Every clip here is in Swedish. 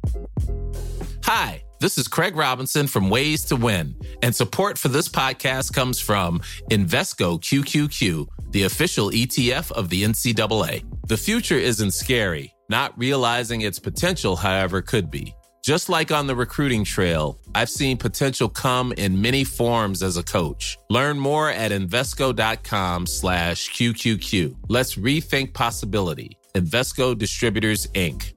Hi, this is Craig Robinson from Ways to Win, and support for this podcast comes from Invesco QQQ, the official ETF of the NCAA. The future isn't scary. Not realizing its potential, however, could be. Just like on the recruiting trail, I've seen potential come in many forms as a coach. Learn more at Invesco.com/QQQ. Let's rethink possibility. Invesco Distributors, Inc.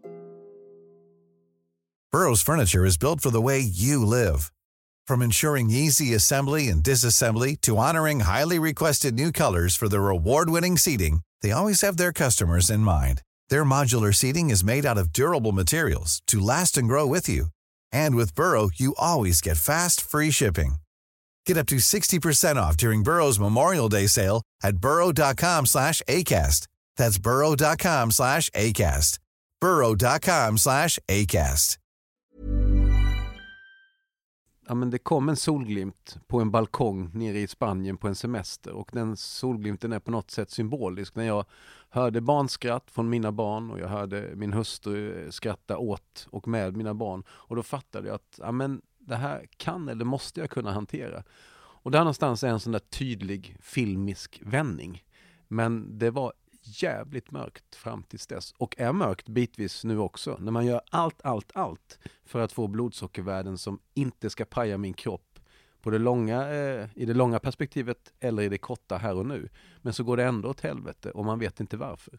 Burrow's furniture is built for the way you live. From ensuring easy assembly and disassembly to honoring highly requested new colors for their award-winning seating, they always have their customers in mind. Their modular seating is made out of durable materials to last and grow with you. And with Burrow, you always get fast, free shipping. Get up to 60% off during Burrow's Memorial Day sale at burrow.com/ACAST. That's burrow.com/ACAST. burrow.com/ACAST. Ja, men det kom en solglimt på en balkong nere i Spanien på en semester, och den solglimten är på något sätt symbolisk. När jag hörde barnskratt från mina barn och jag hörde min hustru skratta åt och med mina barn, och då fattade jag att ja, men det här kan eller måste jag kunna hantera. Och där någonstans är en sån där tydlig filmisk vändning. Men det var jävligt mörkt fram tills dess, och är mörkt bitvis nu också, när man gör allt för att få blodsockervärden som inte ska paja min kropp på det långa, i det långa perspektivet eller i det korta här och nu. Men så går det ändå åt helvete och man vet inte varför.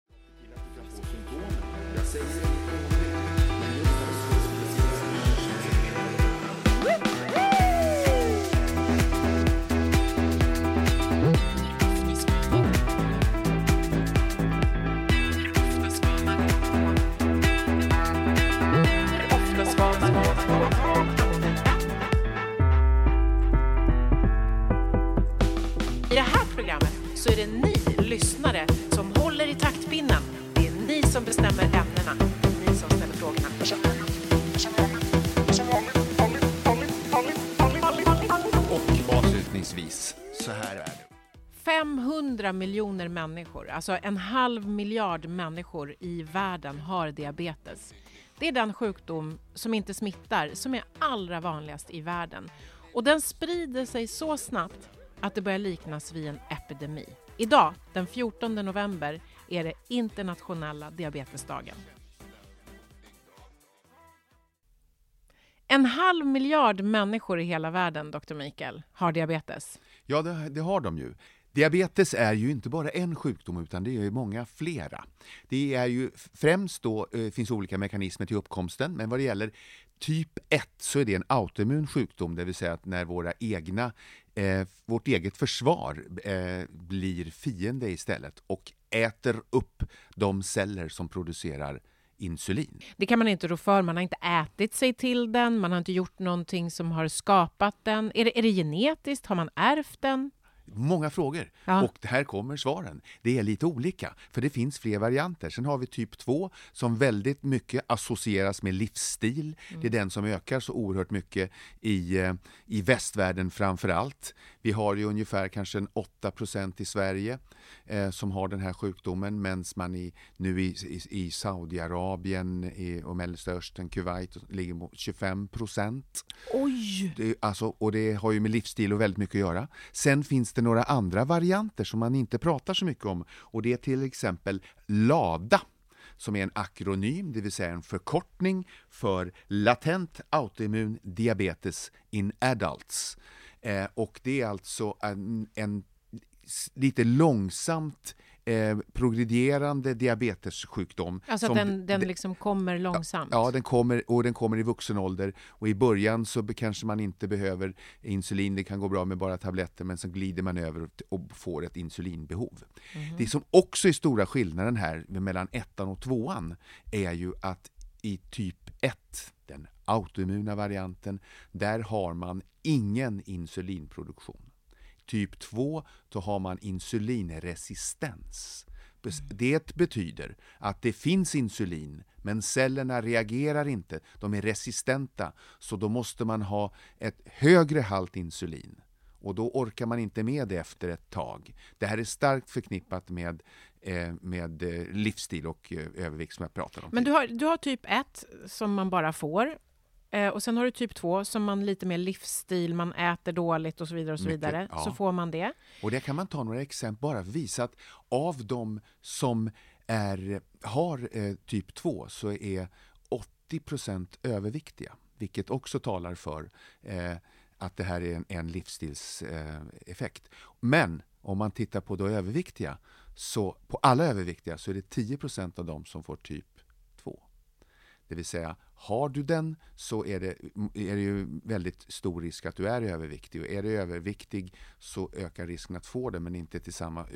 I det här programmet så är det ni lyssnare som håller i taktpinnen. Det är ni som bestämmer ämnena. Det är ni som ställer frågorna. Och avslutningsvis, så här är det. 500 miljoner människor, alltså 1,5 miljard människor i världen har diabetes. Det är den sjukdom som inte smittar, som är allra vanligast i världen. Och den sprider sig så snabbt att det börjar liknas vid en epidemi. Idag, den 14 november, är det internationella diabetesdagen. 1,5 miljard människor i hela världen, Dr. Mikael, har diabetes. Ja, det har de ju. Diabetes är ju inte bara en sjukdom, utan det är ju många flera. Det är ju främst då, finns olika mekanismer till uppkomsten, men vad det gäller typ 1 så är det en autoimmun sjukdom, det vill säga att när vårt eget försvar blir fiende istället och äter upp de celler som producerar insulin. Det kan man inte rå för, man har inte ätit sig till den, man har inte gjort någonting som har skapat den. Är det genetiskt? Har man ärvt den? Många frågor. Ja. Och här kommer svaren. Det är lite olika, för det finns fler varianter. Sen har vi typ 2 som väldigt mycket associeras med livsstil. Det är den som ökar så oerhört mycket i västvärlden framför allt. Vi har ju ungefär kanske 8% i Sverige som har den här sjukdomen, medan man nu i Saudiarabien och Mellanöstern, Kuwait ligger på 25%. Oj! Och det har ju med livsstil och väldigt mycket att göra. Sen finns det några andra varianter som man inte pratar så mycket om, och det är till exempel LADA, som är en akronym, det vill säga en förkortning för latent autoimmun diabetes in adults. Och det är alltså en lite långsamt progrederande diabetessjukdom. Alltså att den liksom kommer långsamt? Ja, den kommer i vuxen ålder, och i början så kanske man inte behöver insulin, det kan gå bra med bara tabletter, men sen glider man över och får ett insulinbehov. Det som också är stora skillnaden här mellan 1 och 2 är ju att i typ 1, den autoimmuna varianten, där har man ingen insulinproduktion. Typ 2, då har man insulinresistens. Det betyder att det finns insulin, men cellerna reagerar inte. De är resistenta, så då måste man ha ett högre halt insulin. och då orkar man inte med det efter ett tag. Det här är starkt förknippat med livsstil och övervikt som jag pratar om. Men du har typ 1 som man bara får. Och sen har du typ 2 som man lite mer livsstil, man äter dåligt och så vidare och så vidare. Ja. Så får man det. Och det kan man ta några exempel, bara visa att av de som har typ 2 så är 80% överviktiga. Vilket också talar för att det här är en livsstilseffekt. Men om man tittar på då överviktiga, så på alla överviktiga så är det 10% av dem som får typ 2. Det vill säga, har du den så är det ju väldigt stor risk att du är överviktig. Och är du överviktig så ökar risken att få det, men inte till samma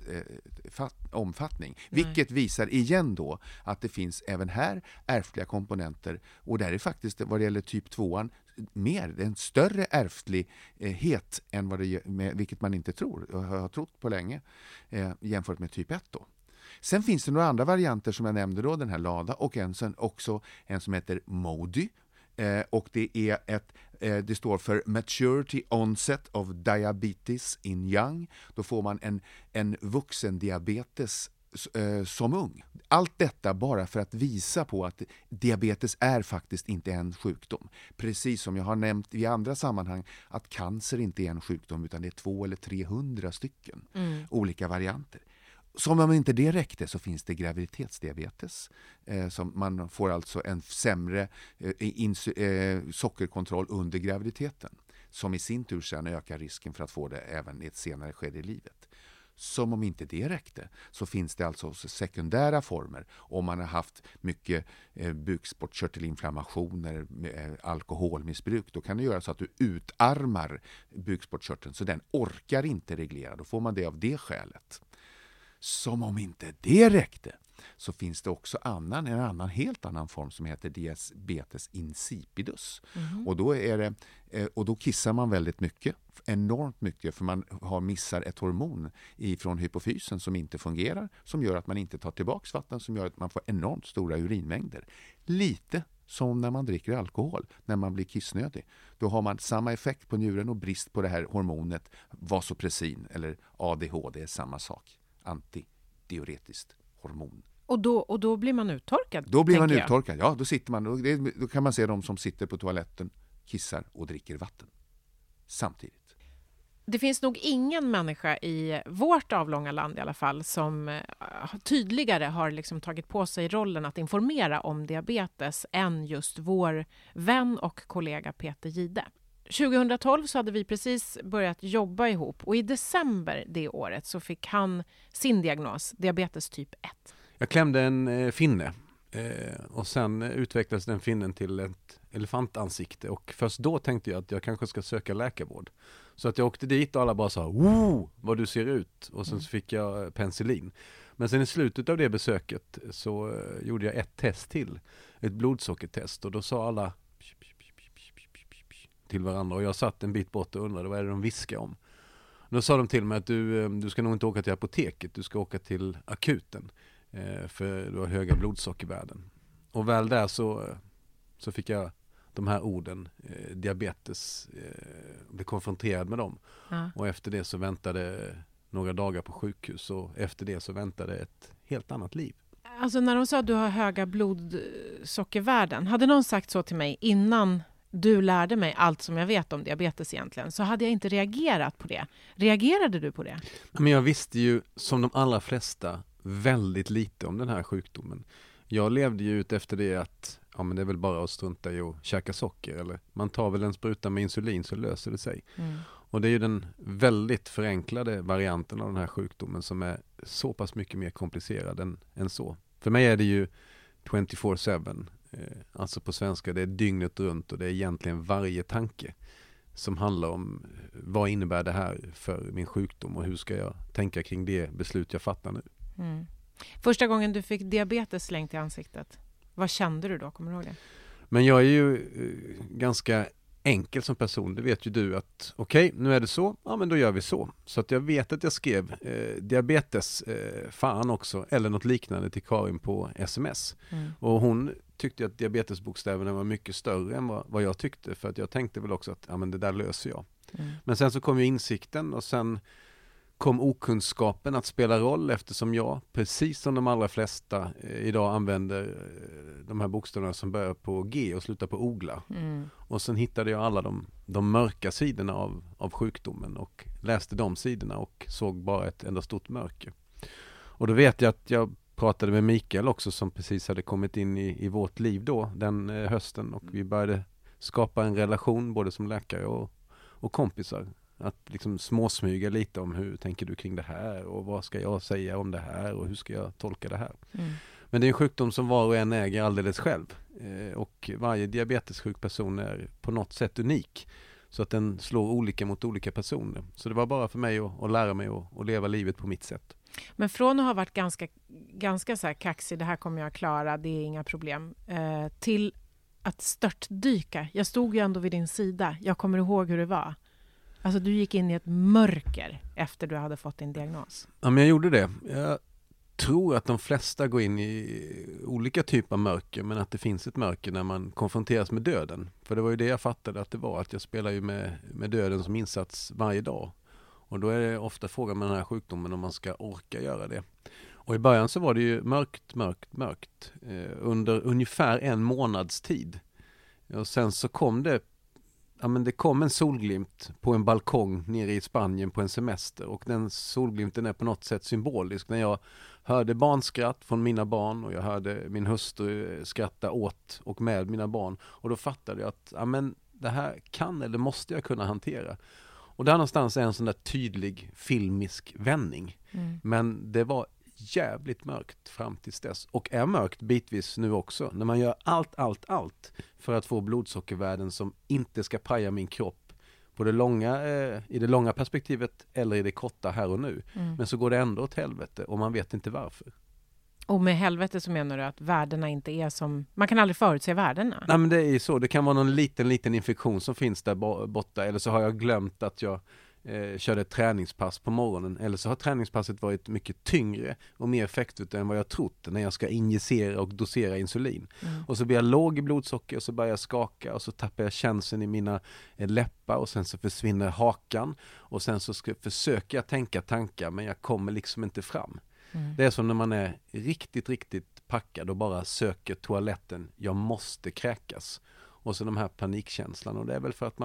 omfattning. Nej. Vilket visar igen då att det finns även här ärftliga komponenter. Och där är faktiskt vad det gäller typ 2an en större ärftlighet än vilket man inte tror och har trott på länge jämfört med typ 1 då. Sen finns det några andra varianter som jag nämnde då, den här LADA, och också en som heter MODY. Och det står för Maturity Onset of Diabetes in Young. Då får man en vuxendiabetes som ung. Allt detta bara för att visa på att diabetes är faktiskt inte en sjukdom. Precis som jag har nämnt i andra sammanhang att cancer inte är en sjukdom utan det är 200 eller 300 stycken olika varianter. Som om inte det räckte så finns det graviditetsdiabetes. Som man får alltså en sämre sockerkontroll under graviditeten. Som i sin tur sedan ökar risken för att få det även i ett senare skede i livet. Som om inte det räckte så finns det alltså sekundära former. Om man har haft mycket bukspottkörtelinflammationer, alkoholmissbruk, då kan det göra så att du utarmar bukspottkörteln så den orkar inte reglera. Då får man det av det skälet. Som om inte det räckte så finns det också en helt annan form som heter diabetes insipidus. Och då kissar man väldigt mycket, enormt mycket, för man missar ett hormon från hypofysen som inte fungerar, som gör att man inte tar tillbaka vatten, som gör att man får enormt stora urinmängder. Lite som när man dricker alkohol, när man blir kissnödig. Då har man samma effekt på njuren och brist på det här hormonet vasopressin eller ADHD är samma sak. Antidiuretiskt hormon. Och då blir man uttorkad? Då blir man uttorkad, ja. Då sitter man, då kan man se de som sitter på toaletten, kissar och dricker vatten samtidigt. Det finns nog ingen människa i vårt avlånga land i alla fall som tydligare har liksom tagit på sig rollen att informera om diabetes än just vår vän och kollega Peter Gide. 2012 så hade vi precis börjat jobba ihop och i december det året så fick han sin diagnos, diabetes typ 1. Jag klämde en finne och sen utvecklades den finnen till ett elefantansikte och först då tänkte jag att jag kanske ska söka läkarvård. Så att jag åkte dit och alla bara sa "Wow, vad du ser ut" och sen så fick jag penicillin. Men sen i slutet av det besöket så gjorde jag ett test till, ett blodsockertest och då sa alla till varandra och jag satt en bit bort och undrade vad är det de viskar om. Då sa de till mig att du ska nog inte åka till apoteket, du ska åka till akuten för du har höga blodsockervärden. Och väl där så fick jag de här orden, diabetes, blev konfronterad med dem. Ja. Och efter det så väntade några dagar på sjukhus och efter det så väntade ett helt annat liv. Alltså när de sa att du har höga blodsockervärden, hade någon sagt så till mig innan du lärde mig allt som jag vet om diabetes egentligen, så hade jag inte reagerat på det. Reagerade du på det? Men jag visste ju som de allra flesta väldigt lite om den här sjukdomen. Jag levde ju ut efter det att men det är väl bara att strunta i att käka socker eller man tar väl en spruta med insulin så löser det sig. Och det är ju den väldigt förenklade varianten av den här sjukdomen som är så pass mycket mer komplicerad än så. För mig är det ju 24/7. Alltså på svenska, det är dygnet runt och det är egentligen varje tanke som handlar om vad innebär det här för min sjukdom och hur ska jag tänka kring det beslut jag fattar nu. Första gången du fick diabetes slängt i ansiktet, vad kände du då? Kommer du ihåg det? Men jag är ju ganska enkel som person. Det vet ju du att okej, nu är det så. Ja, men då gör vi så. Så att jag vet att jag skrev diabetes fan också eller något liknande till Karin på sms. Och hon tyckte att diabetesbokstäverna var mycket större än vad jag tyckte. För att jag tänkte väl också att men det där löser jag. Men sen så kom ju insikten och sen kom okunskapen att spela roll eftersom jag, precis som de allra flesta idag använder de här bokstäverna som börjar på G och slutar på ogla. Och sen hittade jag alla de mörka sidorna av sjukdomen och läste de sidorna och såg bara ett enda stort mörker. Och då vet jag att jag pratade med Mikael också som precis hade kommit in i vårt liv då den hösten och vi började skapa en relation både som läkare och kompisar. Att liksom småsmyga lite om hur tänker du kring det här och vad ska jag säga om det här och hur ska jag tolka det här. Men det är en sjukdom som var och en äger alldeles själv och varje diabetessjuk person är på något sätt unik så att den slår olika mot olika personer. Så det var bara för mig att lära mig att leva livet på mitt sätt. Men från att ha varit ganska så här kaxig, det här kommer jag klara, det är inga problem, till att störtdyka. Jag stod ju ändå vid din sida. Jag kommer ihåg hur det var. Alltså du gick in i ett mörker efter du hade fått din diagnos. Ja, men jag gjorde det. Jag tror att de flesta går in i olika typer av mörker, men att det finns ett mörker när man konfronteras med döden. För det var ju det jag fattade att det var, att jag spelar ju med döden som insats varje dag. Och då är det ofta frågan med den här sjukdomen om man ska orka göra det. Och i början så var det ju mörkt. Under ungefär en månads tid. Och sen så kom det kom en solglimt på en balkong nere i Spanien på en semester. Och den solglimten är på något sätt symbolisk. När jag hörde barnskratt från mina barn och jag hörde min hustru skratta åt och med mina barn. Och då fattade jag att det här kan eller måste jag kunna hantera. Och där någonstans är en sån där tydlig filmisk vändning. Men det var jävligt mörkt fram tills dess. Och är mörkt bitvis nu också. När man gör allt för att få blodsockervärden som inte ska paja min kropp på i det långa perspektivet eller i det korta här och nu. Men så går det ändå åt helvete och man vet inte varför. Och med helvete så menar du att värdena inte är som... Man kan aldrig förutse värdena. Nej, men det är så. Det kan vara någon liten infektion som finns där borta. Eller så har jag glömt att jag körde ett träningspass på morgonen. Eller så har träningspasset varit mycket tyngre och mer effektfullt än vad jag trott när jag ska injicera och dosera insulin. Och så blir jag låg i blodsocker och så börjar jag skaka och så tappar jag känseln i mina läppar och sen så försvinner hakan och sen så försöker jag tänka tankar men jag kommer liksom inte fram. Det är som när man är riktigt packad och bara söker toaletten. Jag måste kräkas. Och så de här panikkänslan. Och det är väl för att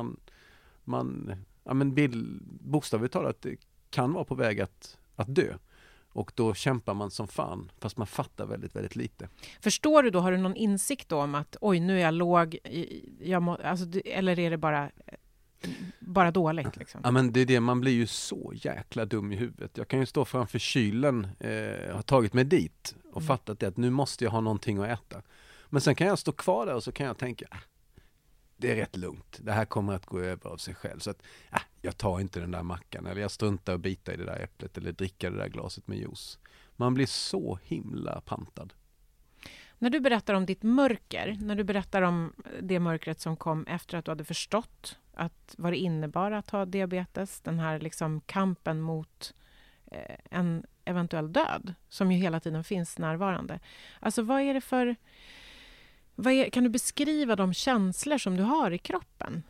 bokstavligt talat det kan vara på väg att dö. Och då kämpar man som fan, fast man fattar väldigt, väldigt lite. Förstår du då, har du någon insikt om att oj, nu är jag låg, eller är det bara dåligt liksom? Ja, men det är det, man blir ju så jäkla dum i huvudet. Jag kan ju stå framför kylen, har tagit mig dit och fattat det att nu måste jag ha någonting att äta. Men sen kan jag stå kvar där och så kan jag tänka, det är rätt lugnt. Det här kommer att gå över av sig själv. Så att jag tar inte den där mackan eller jag struntar och bita i det där äpplet eller dricka det där glaset med juice. Man blir så himla pantad. När du berättar om ditt mörker, när du berättar om det mörkret som kom efter att du hade förstått vad det innebar att ha diabetes, den här liksom kampen mot en eventuell död som ju hela tiden finns närvarande. Alltså vad är det för... kan du beskriva de känslor som du har i kroppen?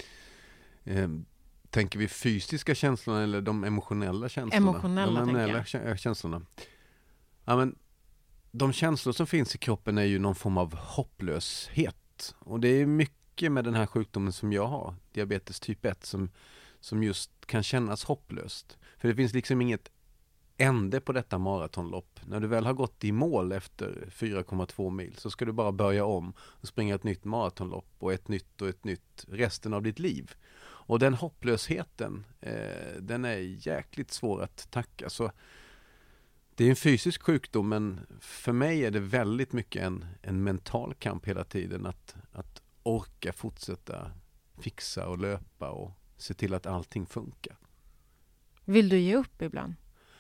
Tänker vi fysiska känslorna eller de emotionella känslorna? Emotionella känslorna. Ja, men de känslor som finns i kroppen är ju någon form av hopplöshet. Och det är mycket med den här sjukdomen som jag har, diabetes typ 1, som just kan kännas hopplöst. För det finns liksom inget ände på detta maratonlopp. När du väl har gått i mål efter 4,2 mil så ska du bara börja om och springa ett nytt maratonlopp och ett nytt resten av ditt liv. Och den hopplösheten, den är jäkligt svår att tacka. Så det är en fysisk sjukdom, men för mig är det väldigt mycket en mental kamp hela tiden. Att orka fortsätta fixa och löpa och se till att allting funkar. Vill du ge upp ibland?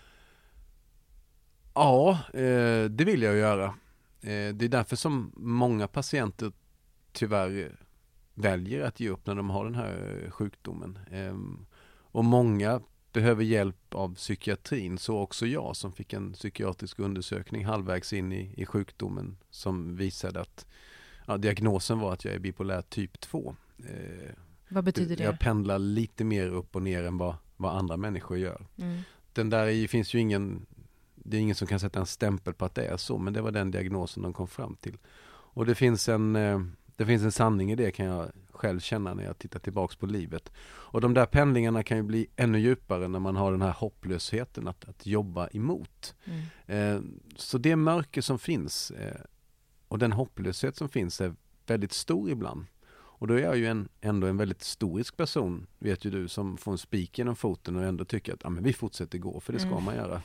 Ja, det vill jag göra. Det är därför som många patienter tyvärr väljer att ge upp när de har den här sjukdomen. Och många behöver hjälp av psykiatrin, så också jag som fick en psykiatrisk undersökning halvvägs in i sjukdomen som visade att diagnosen var att jag är bipolär typ 2. Vad betyder det? Jag pendlar lite mer upp och ner än vad andra människor gör. Den där finns ju det är ingen som kan sätta en stämpel på att det är så, men det var den diagnosen de kom fram till. Och det finns en sanning i det, kan jag själv känna när jag tittar tillbaks på livet. Och de där pendlingarna kan ju bli ännu djupare när man har den här hopplösheten att jobba emot. Så det mörker som finns och den hopplöshet som finns är väldigt stor ibland. Och då är jag ju ändå en väldigt storisk person, vet ju du, som får en spik genom foten och ändå tycker att men vi fortsätter gå, för det ska man göra.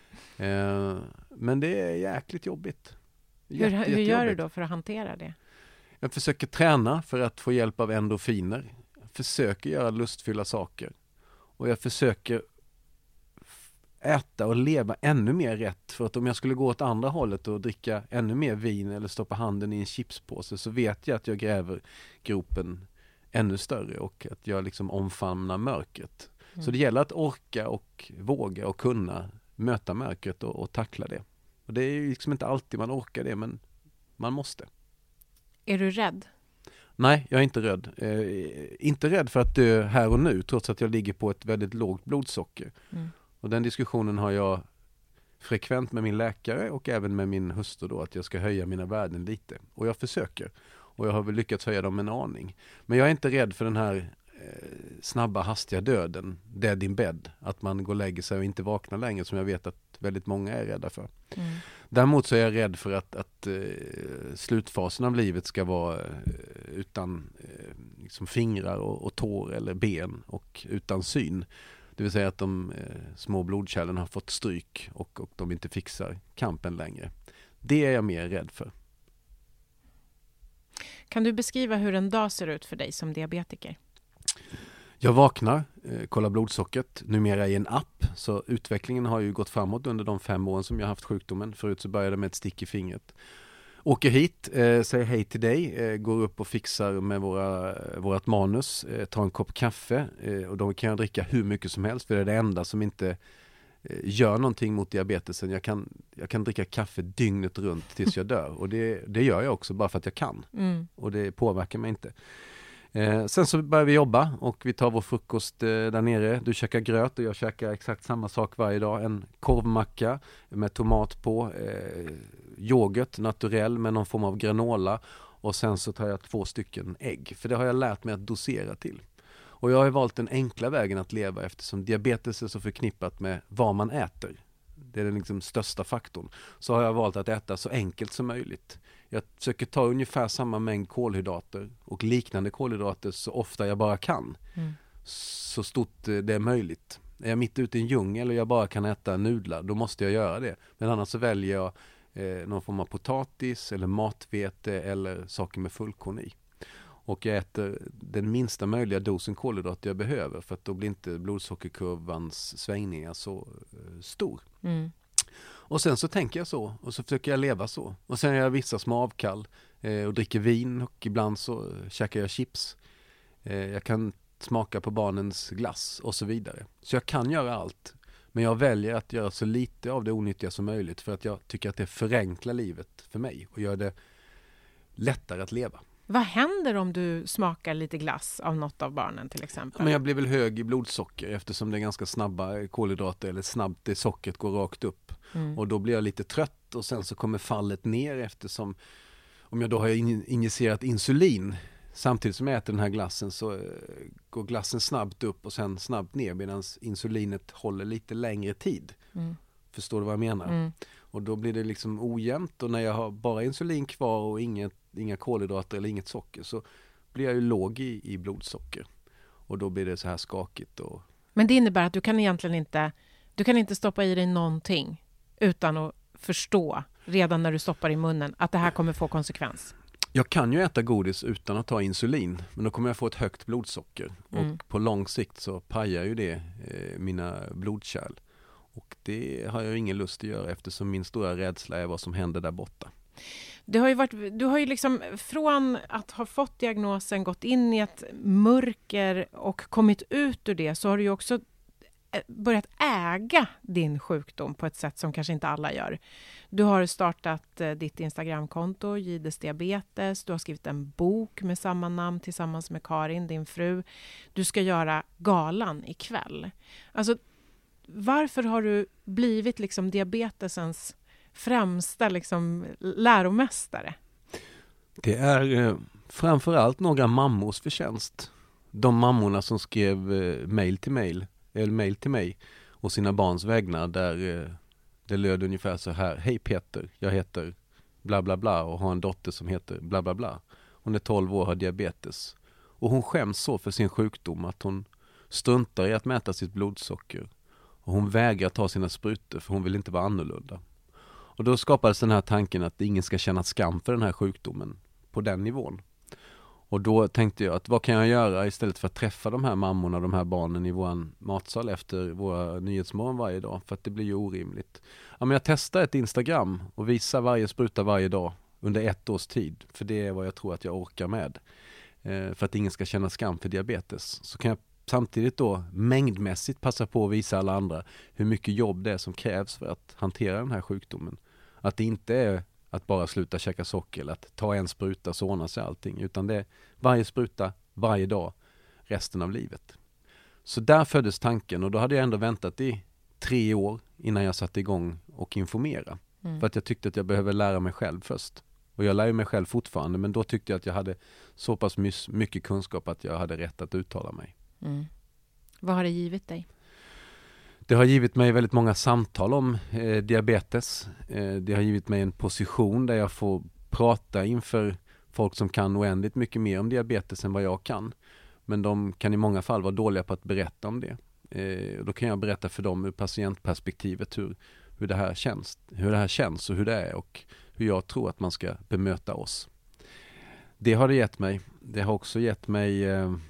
Men det är jäkligt jobbigt. Hur gör du då för att hantera det? Jag försöker träna för att få hjälp av endorfiner. Jag försöker göra lustfyllda saker. Och jag försöker äta och leva ännu mer rätt. För att om jag skulle gå åt andra hållet och dricka ännu mer vin eller stoppa handen i en chipspåse, så vet jag att jag gräver gropen ännu större och att jag liksom omfamnar mörkret. Så det gäller att orka och våga och kunna möta mörkret och tackla det. Och det är ju liksom inte alltid man orkar det, men man måste. Är du rädd? Nej, jag är inte rädd. Inte rädd för att dö här och nu, trots att jag ligger på ett väldigt lågt blodsocker. Och den diskussionen har jag frekvent med min läkare och även med min hustru då, att jag ska höja mina värden lite. Och jag försöker. Och jag har väl lyckats höja dem en aning. Men jag är inte rädd för den här snabba, hastiga döden, dead in bed. Att man går och lägger sig och inte vaknar längre, som jag vet att väldigt många är rädda för. Däremot så är jag rädd för att slutfasen av livet ska vara utan liksom fingrar och tår eller ben och utan syn. Det vill säga att de små blodkärlen har fått stryk och de inte fixar kampen längre. Det är jag mer rädd för. Kan du beskriva hur en dag ser ut för dig som diabetiker? Jag vaknar, kollar blodsockret, numera i en app. Så utvecklingen har ju gått framåt under de 5 åren som jag har haft sjukdomen. Förut så började det med ett stick i fingret. Åker hit, säger hej till dig, går upp och fixar med vårat manus, tar en kopp kaffe. Och då kan jag dricka hur mycket som helst, för det är det enda som inte gör någonting mot diabetesen. Jag kan dricka kaffe dygnet runt tills jag dör. Och det gör jag också bara för att jag kan. Och det påverkar mig inte. Sen så börjar vi jobba och vi tar vår frukost där nere. Du käkar gröt och jag käkar exakt samma sak varje dag. En korvmacka med tomat på, yoghurt naturell med någon form av granola, och sen så tar jag 2 stycken ägg. För det har jag lärt mig att dosera till. Och jag har valt den enkla vägen att leva, eftersom diabetes är så förknippat med vad man äter. Det är den liksom största faktorn. Så har jag valt att äta så enkelt som möjligt. Jag försöker ta ungefär samma mängd kolhydrater och liknande kolhydrater så ofta jag bara kan. Så stort det är möjligt. Är jag mitt ute i en djungel och jag bara kan äta nudlar, då måste jag göra det. Men annars så väljer jag någon form av potatis eller matvete eller saker med fullkorn i. Och jag äter den minsta möjliga dosen kolhydrater jag behöver, för att då blir inte blodsockerkurvans svängningar så stor. Och sen så tänker jag så, och så försöker jag leva så. Och sen gör jag vissa små avkall och dricker vin, och ibland så käkar jag chips. Jag kan smaka på barnens glass och så vidare. Så jag kan göra allt, men jag väljer att göra så lite av det onyttiga som möjligt, för att jag tycker att det förenklar livet för mig och gör det lättare att leva. Vad händer om du smakar lite glass av något av barnen till exempel? Men jag blir väl hög i blodsocker, eftersom det är ganska snabba kolhydrater, eller snabbt det sockret går rakt upp. Och då blir jag lite trött, och sen så kommer fallet ner, eftersom om jag då har injicerat insulin samtidigt som jag äter den här glassen, så går glassen snabbt upp och sen snabbt ner, medan insulinet håller lite längre tid. Förstår du vad jag menar? Och då blir det liksom ojämnt, och när jag har bara insulin kvar och inga kolhydrater eller inget socker, så blir jag ju låg i blodsocker. Och då blir det så här skakigt. Men det innebär att du kan egentligen inte stoppa i dig någonting utan att förstå redan när du stoppar i munnen att det här kommer få konsekvens. Jag kan ju äta godis utan att ta insulin, men då kommer jag få ett högt blodsocker. Och på lång sikt så pajar ju det mina blodkärl. Och det har jag ingen lust att göra, eftersom min stora rädsla är vad som händer där borta. Du har ju liksom från att ha fått diagnosen gått in i ett mörker och kommit ut ur det, så har du ju också börjat äga din sjukdom på ett sätt som kanske inte alla gör. Du har startat ditt Instagramkonto, Gides diabetes. Du har skrivit en bok med samma namn tillsammans med Karin, din fru. Du ska göra galan ikväll. Alltså, varför har du blivit liksom diabetesens främsta liksom läromästare? Det är framförallt några mammors förtjänst. De mammorna som skrev mail till mig och sina barns vägnar där det löd ungefär så här: hej Peter, jag heter bla bla bla och har en dotter som heter bla bla bla. Hon är 12 år och har diabetes. Och hon skäms så för sin sjukdom att hon struntar i att mäta sitt blodsocker. Och hon vägrar ta sina sprutor för hon vill inte vara annorlunda. Och då skapades den här tanken att ingen ska känna skam för den här sjukdomen på den nivån. Och då tänkte jag att vad kan jag göra istället för att träffa de här mammorna och de här barnen i våran matsal efter våra nyhetsmorgon varje dag, för att det blir ju orimligt. Ja, men jag testar ett Instagram och visar varje spruta varje dag under 1 års tid, för det är vad jag tror att jag orkar med. För att ingen ska känna skam för diabetes. Så kan jag samtidigt då mängdmässigt passa på att visa alla andra hur mycket jobb det är som krävs för att hantera den här sjukdomen. Att det inte är att bara sluta käka socker eller att ta en spruta så ordnar sig allting, utan det är varje spruta, varje dag, resten av livet. Så där föddes tanken, och då hade jag ändå väntat i 3 år innan jag satte igång och informera. För att jag tyckte att jag behöver lära mig själv först. Och jag lär mig själv fortfarande, men då tyckte jag att jag hade så pass mycket kunskap att jag hade rätt att uttala mig. Vad har det givit dig? Det har givit mig väldigt många samtal om diabetes. Det har givit mig en position där jag får prata inför folk som kan oändligt mycket mer om diabetes än vad jag kan. Men de kan i många fall vara dåliga på att berätta om det. Då kan jag berätta för dem ur patientperspektivet hur det här känns och hur det är och hur jag tror att man ska bemöta oss. Det har det gett mig. Det har också gett mig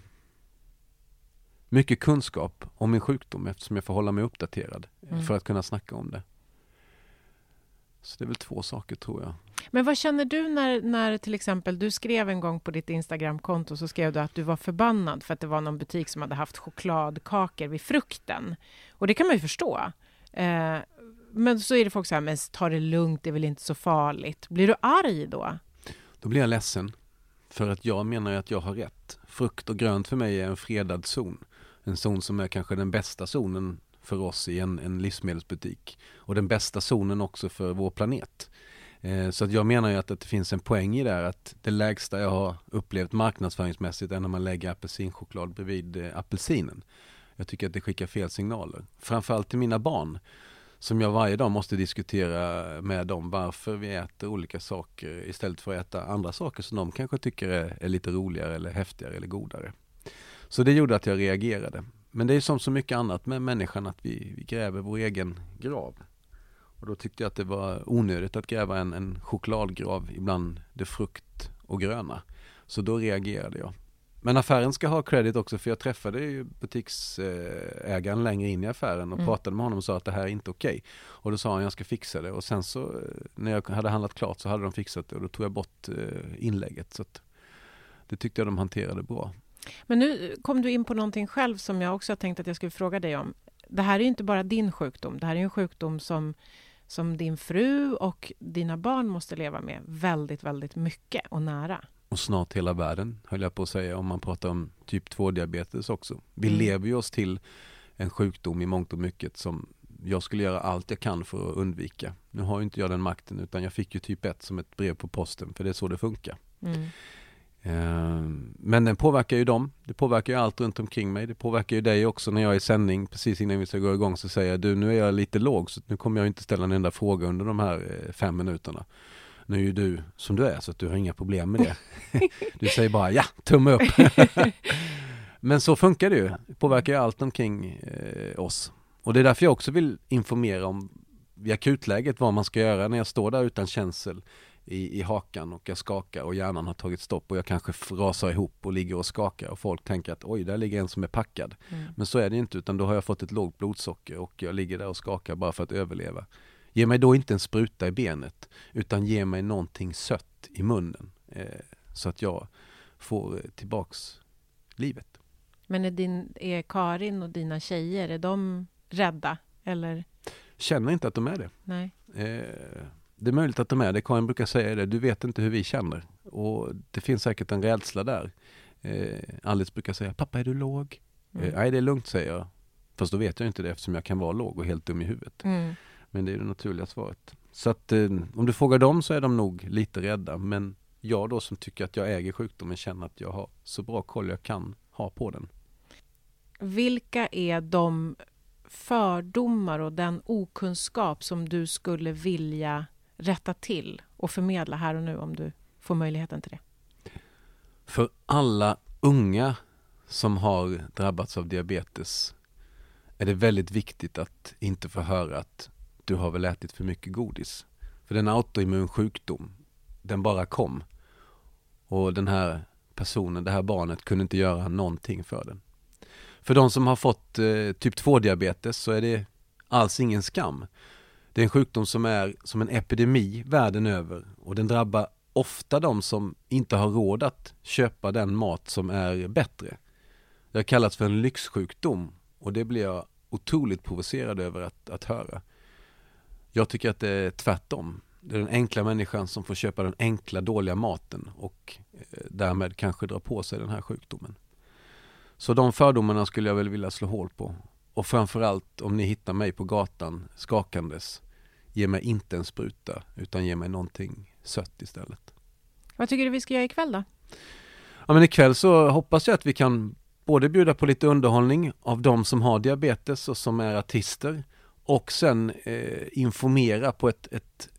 mycket kunskap om min sjukdom, eftersom jag får hålla mig uppdaterad för att kunna snacka om det. Så det är väl 2 saker, tror jag. Men vad känner du när till exempel du skrev en gång på ditt Instagramkonto, så skrev du att du var förbannad för att det var någon butik som hade haft chokladkakor vid frukten. Och det kan man ju förstå. Men så är det folk så här, men ta det lugnt, det är väl inte så farligt. Blir du arg då? Då blir jag ledsen. För att jag menar att jag har rätt. Frukt och grönt för mig är en fredad zon. En zon som är kanske den bästa zonen för oss i en livsmedelsbutik. Och den bästa zonen också för vår planet. Så att jag menar ju att det finns en poäng i det här, att det lägsta jag har upplevt marknadsföringsmässigt är när man lägger apelsinchoklad bredvid apelsinen. Jag tycker att det skickar fel signaler. Framförallt till mina barn, som jag varje dag måste diskutera med dem varför vi äter olika saker istället för att äta andra saker som de kanske tycker är lite roligare eller häftigare eller godare. Så det gjorde att jag reagerade. Men det är som så mycket annat med människan, att vi gräver vår egen grav. Och då tyckte jag att det var onödigt att gräva en chokladgrav ibland det frukt och gröna. Så då reagerade jag. Men affären ska ha credit också, för jag träffade ju butiksägaren längre in i affären och pratade med honom och sa att det här är inte okej. Och då sa han, jag ska fixa det. Och sen så när jag hade handlat klart så hade de fixat det, och då tog jag bort inlägget. Så att det tyckte jag de hanterade bra. Men nu kom du in på någonting själv som jag också har tänkt att jag skulle fråga dig om. Det här är ju inte bara din sjukdom. Det här är ju en sjukdom som din fru och dina barn måste leva med väldigt, väldigt mycket och nära. Och snart hela världen, höll jag på att säga, om man pratar om typ 2-diabetes också. Vi lever ju oss till en sjukdom i mångt och mycket som jag skulle göra allt jag kan för att undvika. Nu har ju inte jag den makten, utan jag fick ju typ 1 som ett brev på posten, för det är så det funkar. Men den påverkar ju dem. Det påverkar ju allt runt omkring mig. Det påverkar ju dig också. När jag är i sändning, precis innan vi ska gå igång, så säger jag, du, nu är jag lite låg, så nu kommer jag inte ställa en enda fråga under de här 5 minuterna. Nu är ju du som du är, så att du har inga problem med det. Du säger bara, ja, tumme upp. Men så funkar det ju. Det påverkar ju allt omkring oss. Och det är därför jag också vill informera om i akutläget vad man ska göra när jag står där utan känsel i hakan och jag skakar och hjärnan har tagit stopp och jag kanske rasar ihop och ligger och skakar och folk tänker att oj, där ligger en som är packad. Men så är det inte, utan då har jag fått ett lågt blodsocker och jag ligger där och skakar bara för att överleva. Ge mig då inte en spruta i benet, utan ge mig någonting sött i munnen så att jag får tillbaks livet. Men är Karin och dina tjejer, är de rädda? Eller? Känner inte att de är det. Nej. Det är möjligt att de är det. Karin brukar säga det. Du vet inte hur vi känner. Och det finns säkert en rädsla där. Alice brukar säga, pappa är du låg? Nej, det är lugnt, säger jag. Fast då vet jag inte det eftersom jag kan vara låg och helt dum i huvudet. Men det är det naturliga svaret. Så att om du frågar dem så är de nog lite rädda. Men jag då som tycker att jag äger sjukdomen känner att jag har så bra koll jag kan ha på den. Vilka är de fördomar och den okunskap som du skulle vilja rätta till och förmedla här och nu om du får möjligheten till det? För alla unga som har drabbats av diabetes är det väldigt viktigt att inte få höra att du har väl ätit för mycket godis. För den autoimmun sjukdom, den bara kom. Och den här personen, det här barnet kunde inte göra någonting för den. För de som har fått typ 2-diabetes så är det alls ingen skam. Det är en sjukdom som är som en epidemi världen över. Och den drabbar ofta de som inte har råd att köpa den mat som är bättre. Det har kallats för en lyxsjukdom och det blir jag otroligt provocerad över att höra. Jag tycker att det är tvärtom. Det är den enkla människan som får köpa den enkla dåliga maten och därmed kanske dra på sig den här sjukdomen. Så de fördomarna skulle jag väl vilja slå hål på. Och framförallt om ni hittar mig på gatan skakandes, ge mig inte en spruta utan ge mig någonting sött istället. Vad tycker du vi ska göra ikväll då? Ja, men ikväll så hoppas jag att vi kan både bjuda på lite underhållning av de som har diabetes och som är artister och sen informera på ett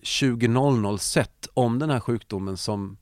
2000 sätt om den här sjukdomen som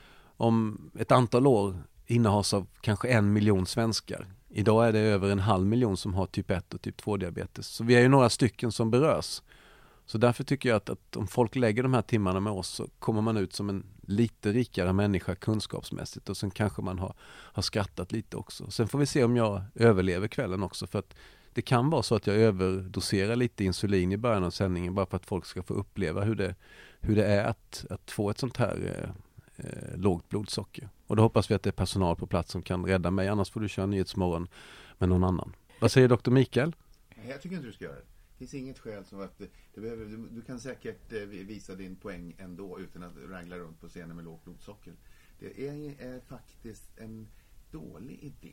om ett antal år innehas av kanske 1 miljon svenskar. Idag är det över 500 000 som har typ 1 och typ 2 diabetes. Så vi är ju några stycken som berörs. Så därför tycker jag att om folk lägger de här timmarna med oss så kommer man ut som en lite rikare människa kunskapsmässigt. Och sen kanske man har skrattat lite också. Sen får vi se om jag överlever kvällen också. För att det kan vara så att jag överdoserar lite insulin i början av sändningen. Bara för att folk ska få uppleva hur det är att få ett sånt här lågt blodsocker. Och då hoppas vi att det är personal på plats som kan rädda mig. Annars får du köra Nyhetsmorgon med någon annan. Vad säger Dr. Mikael? Jag tycker inte du ska göra det. Det finns inget skäl som att du kan säkert visa din poäng ändå utan att rangla runt på scenen med lågt blodsocker. Det är faktiskt en dålig idé.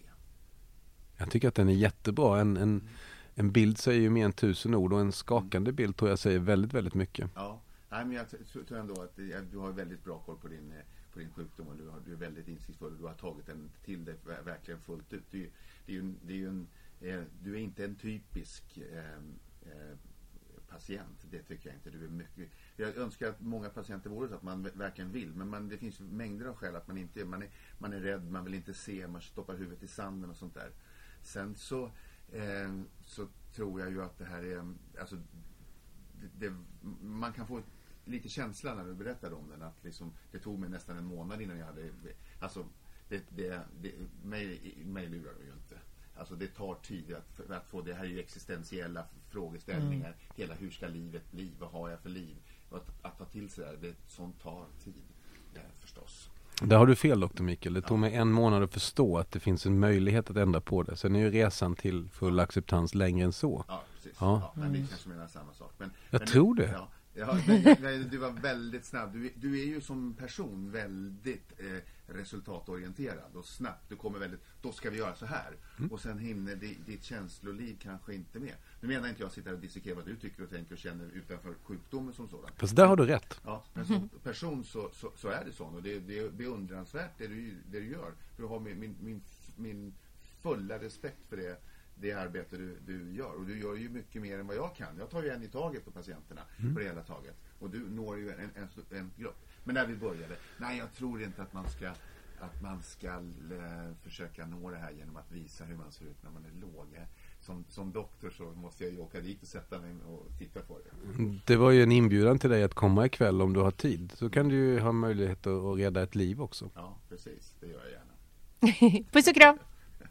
Jag tycker att den är jättebra. En bild säger ju mer än 1000 ord och en skakande bild tror jag säger väldigt, väldigt mycket. Ja, nej, men jag tror ändå att du har väldigt bra koll på din sjukdom och du är väldigt insiktsfull och du har tagit den till dig verkligen fullt ut. Du är inte en typisk patient, det tycker jag inte. Du är mycket. Jag önskar att många patienter vore så att man verkligen vill, men det finns mängder av skäl att man inte man är rädd, man vill inte se, man stoppar huvudet i sanden och sånt där. Sen så tror jag ju att det här är alltså man kan få lite känsla när du berättade om den att liksom, det tog mig nästan en månad innan jag hade alltså mig lurar du ju inte. Alltså det tar tid att få det här är ju existentiella frågeställningar. Hela hur ska livet bli? Vad har jag för liv? Att ta till sig det sånt tar tid förstås. Där har du fel, Dr. Mikael. Det tog mig 1 månad att förstå att det finns en möjlighet att ändra på det. Sen är ju resan till full acceptans längre än så. Ja, precis. Ja, men det kanske menar samma sak. Jag tror det. Ja, du var väldigt snabb. Du är ju som person väldigt resultatorienterad och snabbt. Du kommer väldigt, då ska vi göra så här. Och sen hinner ditt känsloliv kanske inte med. Nu menar inte jag sitter och dissekerar vad du tycker och tänker och känner utanför sjukdomen som sådan. Fast där har du rätt. Ja, men som person så är det så. Och det är beundransvärt det du gör. Du har min fulla respekt för det arbete du gör. Och du gör ju mycket mer än vad jag kan. Jag tar ju en i taget på patienterna på det hela taget. Och du når ju en grupp. Men när vi började, nej jag tror inte att man ska försöka nå det här genom att visa hur man ser ut när man är låg. Som doktor så måste jag ju åka dit och sätta mig och titta på det. Det var ju en inbjudan till dig att komma ikväll om du har tid. Så kan du ju ha möjlighet att rädda ett liv också. Ja, precis. Det gör jag gärna. Puss och kram!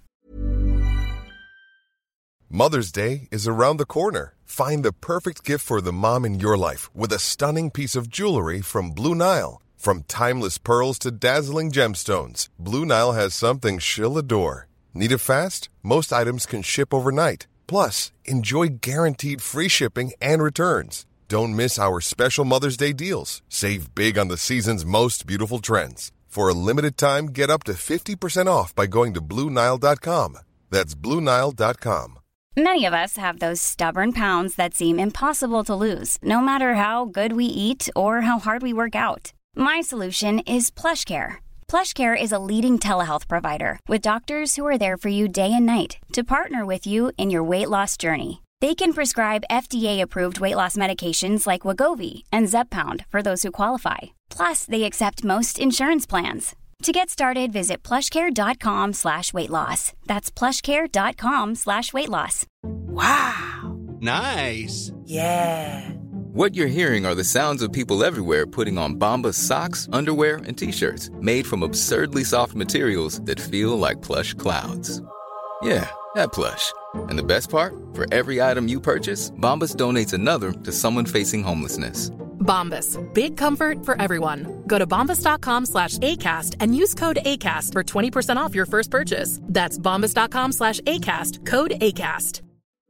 Mother's Day is around the corner. Find the perfect gift for the mom in your life with a stunning piece of jewelry from Blue Nile. From timeless pearls to dazzling gemstones, Blue Nile has something she'll adore. Need it fast? Most items can ship overnight. Plus, enjoy guaranteed free shipping and returns. Don't miss our special Mother's Day deals. Save big on the season's most beautiful trends. For a limited time, get up to 50% off by going to BlueNile.com. That's BlueNile.com. Many of us have those stubborn pounds that seem impossible to lose, no matter how good we eat or how hard we work out. My solution is PlushCare. PlushCare is a leading telehealth provider with doctors who are there for you day and night to partner with you in your weight loss journey. They can prescribe FDA-approved weight loss medications like Wegovy and Zepbound for those who qualify. Plus, they accept most insurance plans. To get started, visit plushcare.com/weightloss. That's plushcare.com/weightloss. Wow. Nice. Yeah. What you're hearing are the sounds of people everywhere putting on Bombas socks, underwear, and T-shirts made from absurdly soft materials that feel like plush clouds. Yeah, that plush. And the best part? For every item you purchase, Bombas donates another to someone facing homelessness. Bombas. Big comfort for everyone. Go to bombas.com/ACAST and use code ACAST for 20% off your first purchase. That's bombas.com/ACAST. Code ACAST.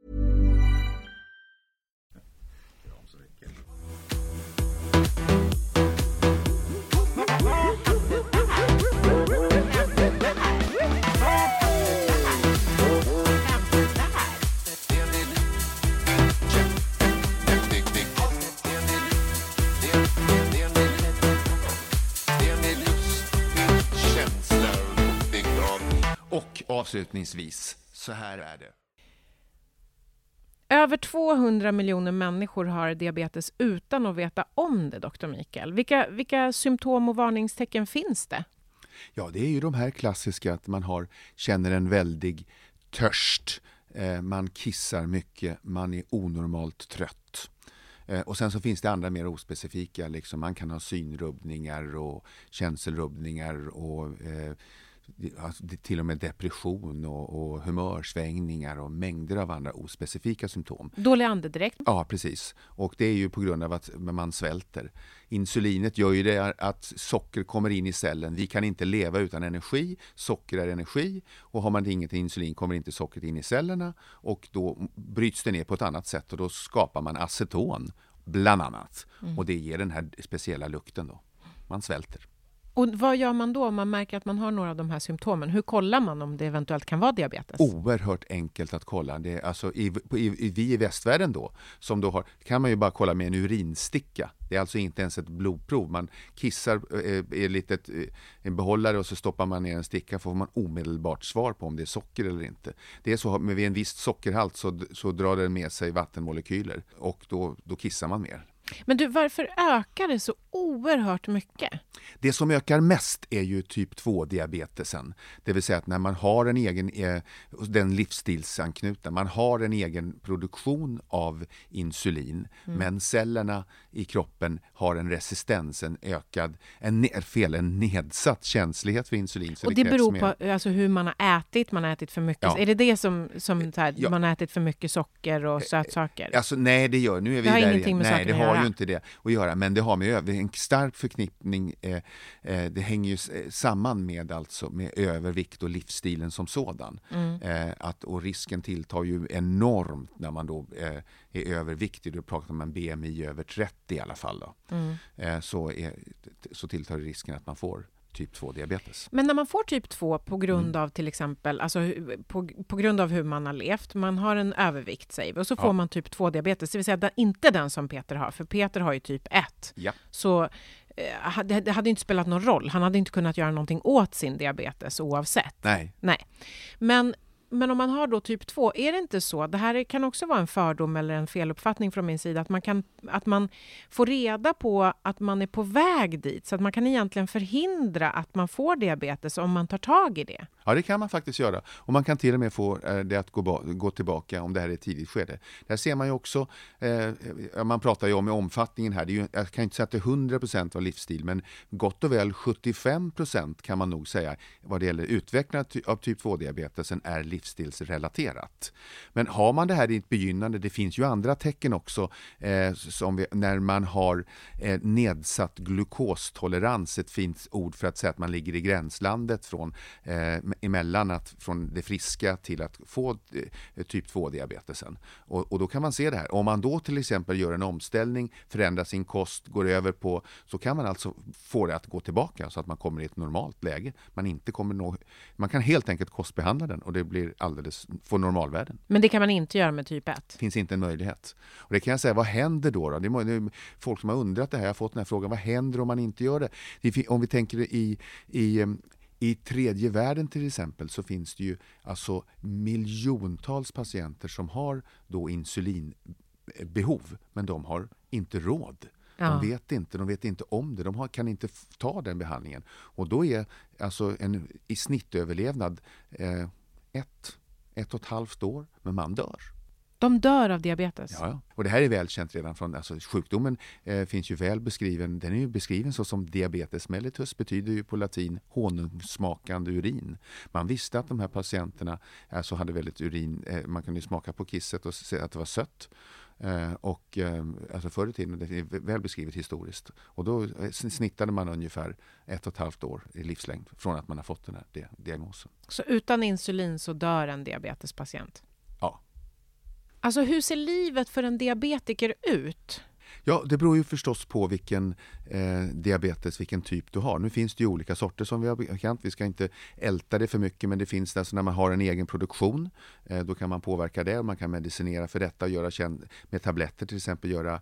Och avslutningsvis, så här är det. Över 200 miljoner människor har diabetes utan att veta om det, Dr. Mikael. Vilka symptom och varningstecken finns det? Ja, det är ju de här klassiska att man känner en väldig törst. Man kissar mycket, man är onormalt trött. Och sen så finns det andra mer ospecifika, liksom man kan ha synrubbningar och känselrubbningar och till och med depression och humörsvängningar och mängder av andra ospecifika symptom. Dålig andedräkt? Ja, precis. Och det är ju på grund av att man svälter. Insulinet gör ju det att socker kommer in i cellen. Vi kan inte leva utan energi. Socker är energi. Och har man inget insulin kommer inte sockret in i cellerna. Och då bryts det ner på ett annat sätt. Och då skapar man aceton, bland annat. Och det ger den här speciella lukten då. Man svälter. Och vad gör man då om man märker att man har några av de här symptomen? Hur kollar man om det eventuellt kan vara diabetes? Oerhört enkelt att kolla. Det är alltså vi i västvärlden då, som då har, kan man ju bara kolla med en urinsticka. Det är alltså inte ens ett blodprov. Man kissar i en behållare och så stoppar man ner en sticka, får man omedelbart svar på om det är socker eller inte. Det är så med en viss sockerhalt så drar den med sig vattenmolekyler och då kissar man mer. Men du, varför ökar det så oerhört mycket? Det som ökar mest är ju typ 2-diabetesen. Det vill säga att när man har en egen, den livsstilsanknutna, man har en egen produktion av insulin, men cellerna i kroppen har en resistens, en nedsatt känslighet för insulin. Så och det beror på alltså, hur man har ätit för mycket. Ja. Är det det som så här, ja. Man har ätit för mycket socker och sötsaker? Alltså nej, det gör, nu är vi det har där ingenting med nej, det har göra. Ju inte det att göra, men det har med en stark förknippning, det hänger ju samman med övervikt och livsstilen som sådan. Och risken tilltar ju enormt när man då är överviktig. Då pratar man BMI över 30 i alla fall då. Så tilltar risken att man får typ 2-diabetes. Men när man får typ 2 på grund av till exempel, alltså på grund av hur man har levt, man har en övervikt säger vi, och så får man typ 2-diabetes, det vill säga inte den som Peter har, för Peter har ju typ 1. Ja. Så det hade inte spelat någon roll. Han hade inte kunnat göra någonting åt sin diabetes oavsett. Nej. Men om man har då typ 2, är det inte så? Det här kan också vara en fördom eller en feluppfattning från min sida. Att man får reda på att man är på väg dit. Så att man kan egentligen förhindra att man får diabetes om man tar tag i det. Ja, det kan man faktiskt göra. Och man kan till och med få det att gå tillbaka om det här är ett tidigt skede. Där ser man ju också, man pratar ju om i omfattningen här. Det är ju, jag kan inte säga att det är 100% av livsstil, men gott och väl 75% kan man nog säga vad det gäller utvecklandet av typ 2-diabetesen är livsstil. livsstilsrelaterat. Men har man det här i ett begynnande, det finns ju andra tecken också när man har nedsatt glukostolerans, ett fint ord för att säga att man ligger i gränslandet från det friska till att få typ 2-diabetesen. Och då kan man se det här. Om man då till exempel gör en omställning, förändrar sin kost, går över på, så kan man alltså få det att gå tillbaka så att man kommer i ett normalt läge. Man kan helt enkelt kostbehandla den och det blir får normalvärden. Men det kan man inte göra med typ 1? Finns inte en möjlighet. Och det kan jag säga, vad händer då? Det är folk som har undrat det här, jag har fått den här frågan, vad händer om man inte gör det? Om vi tänker i tredje världen till exempel, så finns det ju alltså miljontals patienter som har då insulinbehov, men de har inte råd. De vet inte om det. De kan inte ta den behandlingen. Och då är alltså i snittöverlevnad 1,5 år, men man dör. De dör av diabetes? Ja, och det här är välkänt redan från, alltså sjukdomen finns ju väl beskriven, den är ju beskriven så som diabetes mellitus, betyder ju på latin honungssmakande urin. Man visste att de här patienterna alltså hade väldigt man kunde smaka på kisset och se att det var sött. Alltså förr i tiden, det är väl beskrivet historiskt. Och då snittade man ungefär 1,5 år i livslängd från att man har fått den här diagnosen. Så utan insulin så dör en diabetespatient? Ja. Alltså hur ser livet för en diabetiker ut? Ja, det beror ju förstås på vilken diabetes, vilken typ du har. Nu finns det ju olika sorter som vi har bekant. Vi ska inte älta det för mycket, men det finns alltså när man har en egen produktion. Då kan man påverka det. Man kan medicinera för detta och göra med tabletter till exempel göra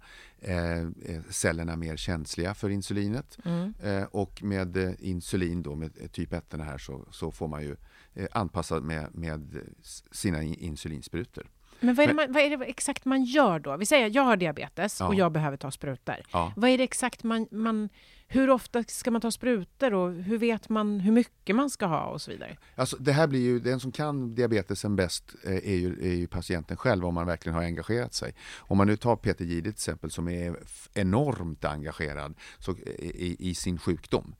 cellerna mer känsliga för insulinet. Och med insulin då, med typ 1 här så får man ju anpassa med sina insulinsprutor. Men vad är det exakt man gör då? Vi säger att jag har diabetes och jag behöver ta sprutor. Ja. Vad är det exakt hur ofta ska man ta sprutor och hur vet man hur mycket man ska ha och så vidare? Alltså det här blir ju, den som kan diabetesen bäst är ju patienten själv om man verkligen har engagerat sig. Om man nu tar Peter Jihde till exempel som är enormt engagerad i sin sjukdom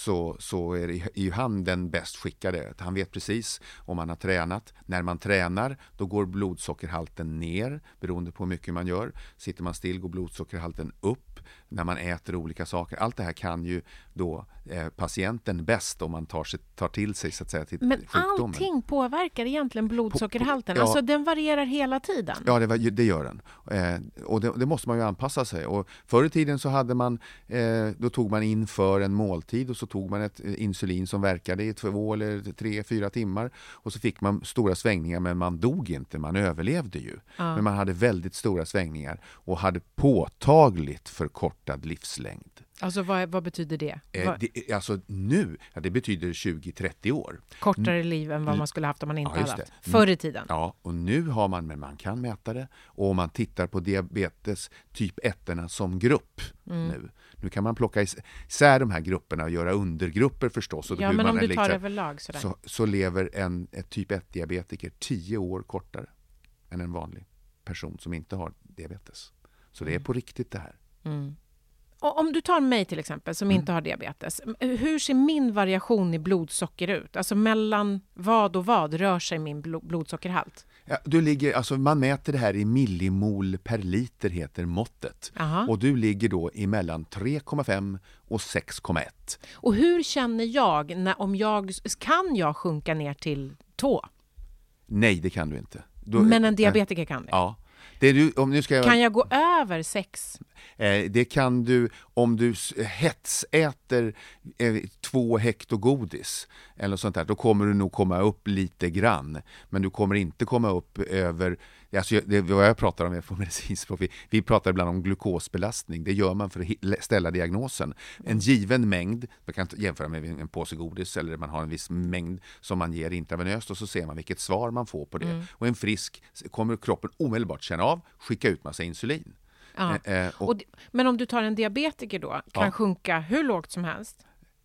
så är ju han den bäst skickade. Han vet precis om man har tränat. När man tränar då går blodsockerhalten ner beroende på hur mycket man gör. Sitter man still går blodsockerhalten upp. När man äter olika saker. Allt det här kan ju då patienten bäst om man tar till sig så att säga till men sjukdomen. Men allting påverkar egentligen blodsockerhalten? Alltså den varierar hela tiden? Ja, det gör den. Och det måste man ju anpassa sig. Och förr i tiden så hade man, då tog man in för en måltid och så tog man ett insulin som verkade i 2 eller 3-4 timmar. Och så fick man stora svängningar men man dog inte, man överlevde ju. Ja. Men man hade väldigt stora svängningar och hade påtagligt förkortad livslängd. Alltså vad betyder det? Alltså nu, det betyder 20-30 år. Kortare liv än vad man skulle haft om man inte hade haft. Förr i tiden. Ja, och nu har men man kan mäta det. Och om man tittar på diabetes typ 1 som grupp nu kan man plocka isär de här grupperna och göra undergrupper förstås. Och ja, men om du tar överlag sådär. Så lever ett typ 1-diabetiker 10 år kortare än en vanlig person som inte har diabetes. Så det är på riktigt det här. Mm. Och om du tar mig till exempel som inte har diabetes, hur ser min variation i blodsocker ut? Alltså mellan vad och vad rör sig min blodsockerhalt? Ja, man mäter det här i millimol per liter heter måttet. Aha. Och du ligger då emellan 3,5 och 6,1. Och hur känner jag kan jag sjunka ner till 2? Nej, det kan du inte. Men en diabetiker kan det? Ja. Kan jag gå över 6? Det kan du om du hetsäter 2 hekto godis eller sånt där. Då kommer du nog komma upp lite grann. Men du kommer inte komma upp över... Alltså vad jag pratar om är på medicinsk profil. Vi pratar ibland om glukosbelastning. Det gör man för att ställa diagnosen. En given mängd, man kan jämföra med en påse godis eller man har en viss mängd som man ger intravenöst och så ser man vilket svar man får på det. Och en frisk kommer kroppen omedelbart känna av, skicka ut massa insulin. Ja. Men om du tar en diabetiker då, kan sjunka hur lågt som helst?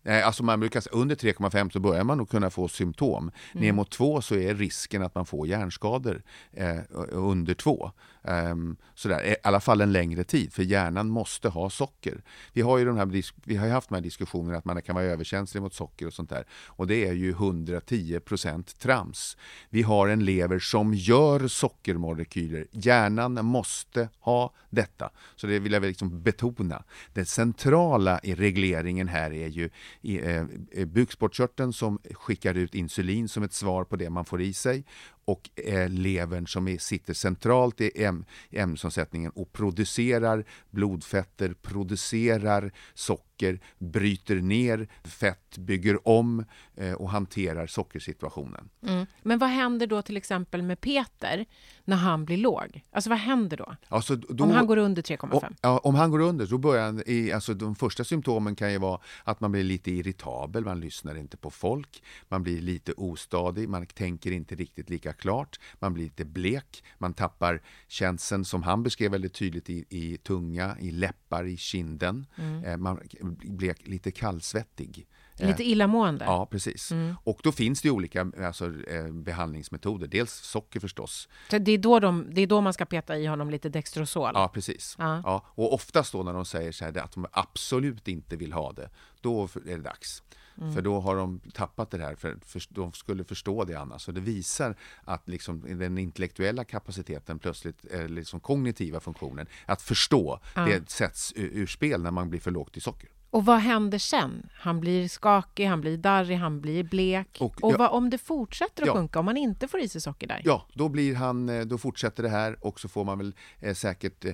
Alltså man brukar säga under 3,5 så börjar man nog kunna få symptom. Ner mot 2 så är risken att man får hjärnskador under 2. Sådär, i alla fall en längre tid, för hjärnan måste ha socker. Vi har ju haft de här diskussionerna att man kan vara överkänslig mot socker och sånt där. Och det är ju 110% trams. Vi har en lever som gör sockermolekyler. Hjärnan måste ha detta. Så det vill jag väl liksom betona. Det centrala i regleringen här är ju bukspottkörteln som skickar ut insulin som ett svar på det man får i sig, och levern som sitter centralt i ämnesomsättningen och producerar blodfetter, producerar socker, bryter ner fett, bygger om och hanterar sockersituationen. Men vad händer då till exempel med Peter när han blir låg? Alltså vad händer då? Alltså, om han går under 3,5? Om han går under så börjar han alltså de första symptomen kan ju vara att man blir lite irritabel, man lyssnar inte på folk, man blir lite ostadig, man tänker inte riktigt lika klart, man blir lite blek, man tappar känseln som han beskrev väldigt tydligt i tunga, i läppar, i kinden. Man blir lite kallsvettig. Lite illamående. Ja, precis. Och då finns det ju olika behandlingsmetoder. Dels socker förstås. Så det är då man ska peta i honom lite Dextrosol? Ja, precis. Ja, och oftast då när de säger så här att de absolut inte vill ha det, då är det dags. För då har de tappat det här, för de skulle förstå det annars. Så det visar att liksom den intellektuella kapaciteten plötsligt, liksom kognitiva funktionen, att förstå, det sätts ur spel när man blir för lågt i socker. Och vad händer sen? Han blir skakig, han blir darrig, han blir blek. Och vad om det fortsätter att sjunka, om man inte får i sig socker där? Ja, då fortsätter det här, och så får man väl säkert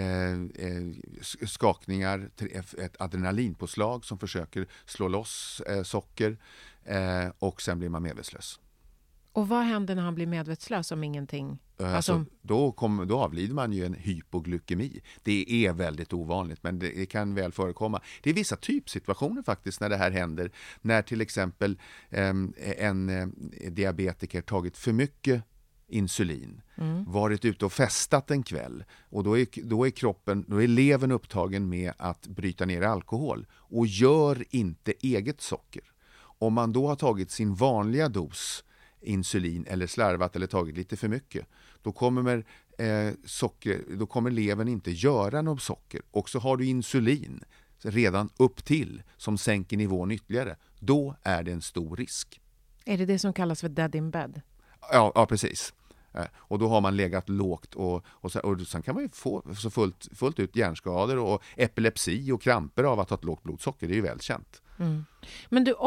skakningar, ett adrenalinpåslag som försöker slå loss socker, och sen blir man medvetslös. Och vad händer när han blir medvetslös om ingenting? Då avlider man ju en hypoglykemi. Det är väldigt ovanligt, men det kan väl förekomma. Det är vissa typsituationer faktiskt när det här händer. När till exempel en diabetiker tagit för mycket insulin, varit ute och festat en kväll, och då är levern upptagen med att bryta ner alkohol och gör inte eget socker. Om man då har tagit sin vanliga dos insulin eller slarvat eller tagit lite för mycket, då kommer levern inte göra något socker. Och så har du insulin redan upp till som sänker nivån ytterligare. Då är det en stor risk. Är det som kallas för dead in bed? Ja, precis. Och då har man legat lågt och sen kan man ju få så fullt ut hjärnskador och epilepsi och kramper av att ha ett lågt blodsocker. Det är ju välkänt. Men du,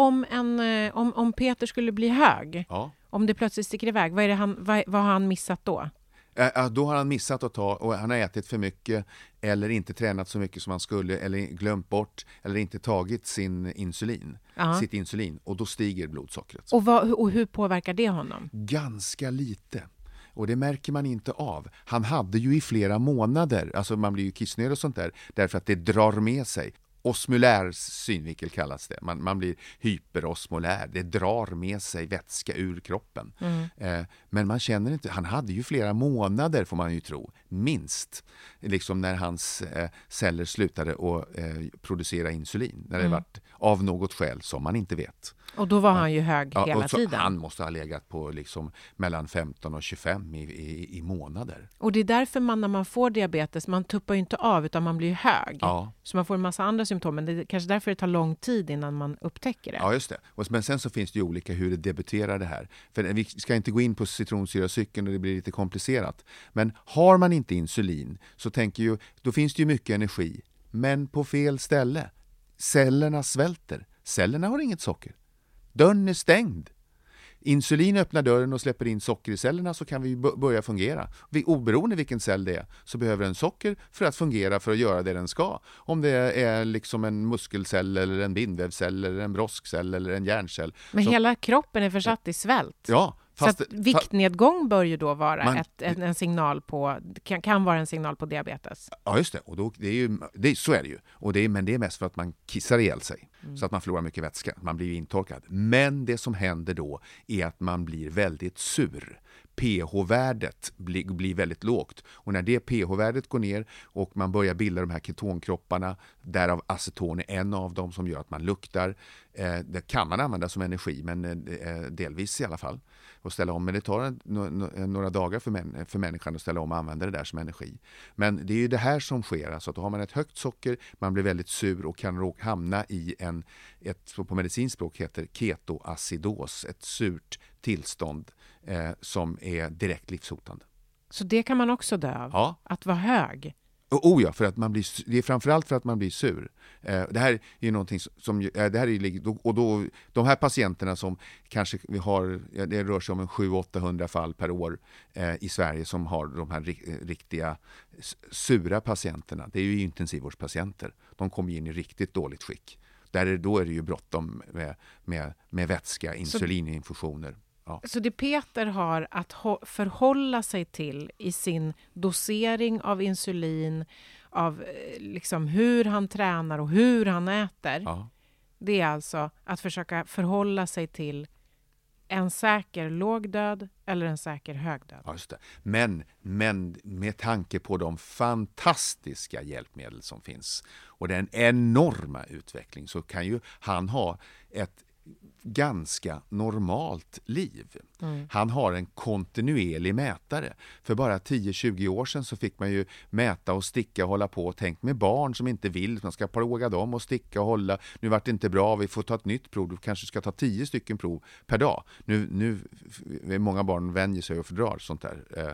om Peter skulle bli hög, om det plötsligt sticker iväg, vad har han missat då? Då har han missat att och han har ätit för mycket eller inte tränat så mycket som han skulle, eller glömt bort eller inte tagit sitt insulin, och då stiger blodsockret. Och hur påverkar det honom? Ganska lite. Och det märker man inte av. Han hade ju i flera månader, alltså man blir ju kissnödig och sånt där, därför att det drar med sig. Osmolär synvinkel kallas det. Man blir hyperosmolär. Det drar med sig vätska ur kroppen. Men man känner inte. Han hade ju flera månader, får man ju tro. Minst. Liksom när hans celler slutade att producera insulin. När det varit av något skäl som man inte vet. Och då var han ju hög hela tiden. Han måste ha legat på liksom mellan 15 och 25 i månader. Och det är därför när man får diabetes, man tuppar ju inte av utan man blir hög. Ja. Så man får en massa andra symptom, men det är kanske därför det tar lång tid innan man upptäcker det. Ja, just det. Men sen så finns det ju olika hur det debuterar det här. För vi ska inte gå in på citronsyracykeln och det blir lite komplicerat. Men har man inte insulin så då finns det ju mycket energi, men på fel ställe. Cellerna svälter. Cellerna har inget socker. Dörren är stängd. Insulin öppnar dörren och släpper in socker i cellerna, så kan vi börja fungera. Oberoende vilken cell det är så behöver den socker för att fungera, för att göra det den ska. Om det är liksom en muskelcell eller en bindvävscell eller en broskcell eller en hjärncell. Men hela kroppen är försatt i svält. Ja. Så att viktnedgång bör ju då vara en signal på, kan vara en signal på diabetes. Ja, just det. Och då, så är det ju. Men det är mest för att man kissar ihjäl sig. Så att man förlorar mycket vätska. Man blir ju intorkad. Men det som händer då är att man blir väldigt sur. pH-värdet blir väldigt lågt. Och när det pH-värdet går ner och man börjar bilda de här ketonkropparna, därav aceton är en av dem som gör att man luktar, Det kan man använda som energi, men delvis i alla fall. Och ställa om, men det tar några dagar för människan att ställa om och använda det där som energi. Men det är ju det här som sker, alltså att då har man ett högt socker, man blir väldigt sur och kan hamna i ett på medicinspråk heter ketoacidos, ett surt tillstånd som är direkt livshotande. Så det kan man också dö av? Ja. Att vara hög? Ja, för att det är framförallt för att man blir sur. Det här är ju någonting som det här är, och då de här patienterna som kanske vi har, det rör sig om 700-800 fall per år i Sverige som har de här riktiga sura patienterna. Det är ju intensivvårdspatienter. De kommer in i riktigt dåligt skick. Då är det ju bråttom med vätska, insulininfusioner. Ja. Så det Peter har att förhålla sig till i sin dosering av insulin, av liksom hur han tränar och hur han äter, det är alltså att försöka förhålla sig till en säker låg död eller en säker hög död. Ja, just det. Men med tanke på de fantastiska hjälpmedel som finns och den enorma utveckling, så kan ju han ha ett ganska normalt liv. Han har en kontinuerlig mätare. För bara 10-20 år sedan så fick man ju mäta och sticka och hålla på, och tänk med barn som inte vill, man ska plåga dem och sticka och hålla. Nu vart det inte bra, vi får ta ett nytt prov, du kanske ska ta 10 stycken prov per dag. Nu många barn vänjer sig och fördrar sånt där.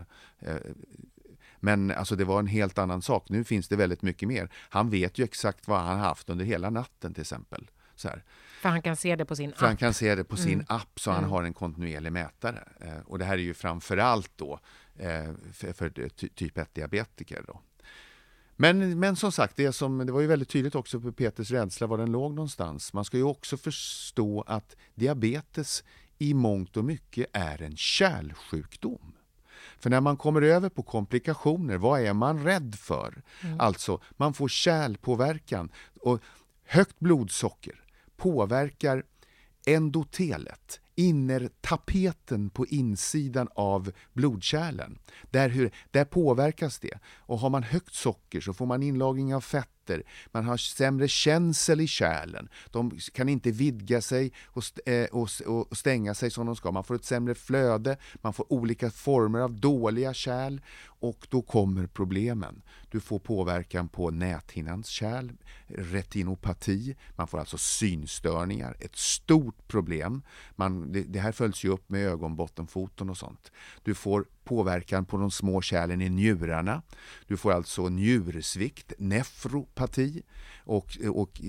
Men alltså det var en helt annan sak. Nu finns det väldigt mycket mer. Han vet ju exakt vad han har haft under hela natten till exempel. Så här. För han kan se det på sin app. Han kan se det på sin app, så han har en kontinuerlig mätare. Och det här är ju framförallt då för typ 1-diabetiker då. Men som sagt, det var ju väldigt tydligt också på Peters rädsla var den låg någonstans. Man ska ju också förstå att diabetes i mångt och mycket är en kärlsjukdom. För när man kommer över på komplikationer, vad är man rädd för? Alltså, man får kärlpåverkan, och högt blodsocker påverkar endotelet, innertapeten på insidan av blodkärlen. Där påverkas det. Och har man högt socker så får man inlagring av fetter. Man har sämre känsel i kärlen. De kan inte vidga sig och stänga sig som de ska. Man får ett sämre flöde. Man får olika former av dåliga kärl. Och då kommer problemen. Du får påverkan på näthinnans kärl, retinopati. Man får alltså synstörningar. Ett stort problem. Det här följs ju upp med ögonbottenfoton och sånt. Du får påverkan på de små kärlen i njurarna. Du får alltså njursvikt, nefropati och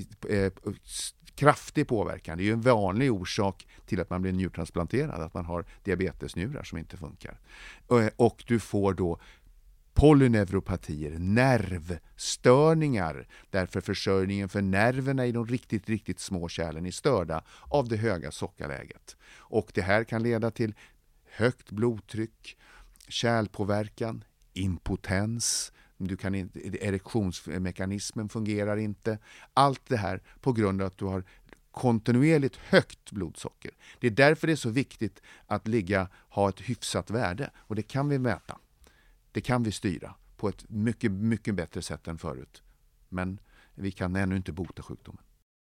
kraftig påverkan. Det är ju en vanlig orsak till att man blir njurtransplanterad, att man har diabetesnjurar som inte funkar. Och du får då polyneuropatier, nervstörningar, därför försörjningen för nerverna i de riktigt, riktigt små kärlen är störda av det höga sockerläget. Och det här kan leda till högt blodtryck, kärlpåverkan, impotens, erektionsmekanismen fungerar inte. Allt det här på grund av att du har kontinuerligt högt blodsocker. Det är därför det är så viktigt att ha ett hyfsat värde, och det kan vi mäta. Det kan vi styra på ett mycket, mycket bättre sätt än förut. Men vi kan ännu inte bota sjukdomen.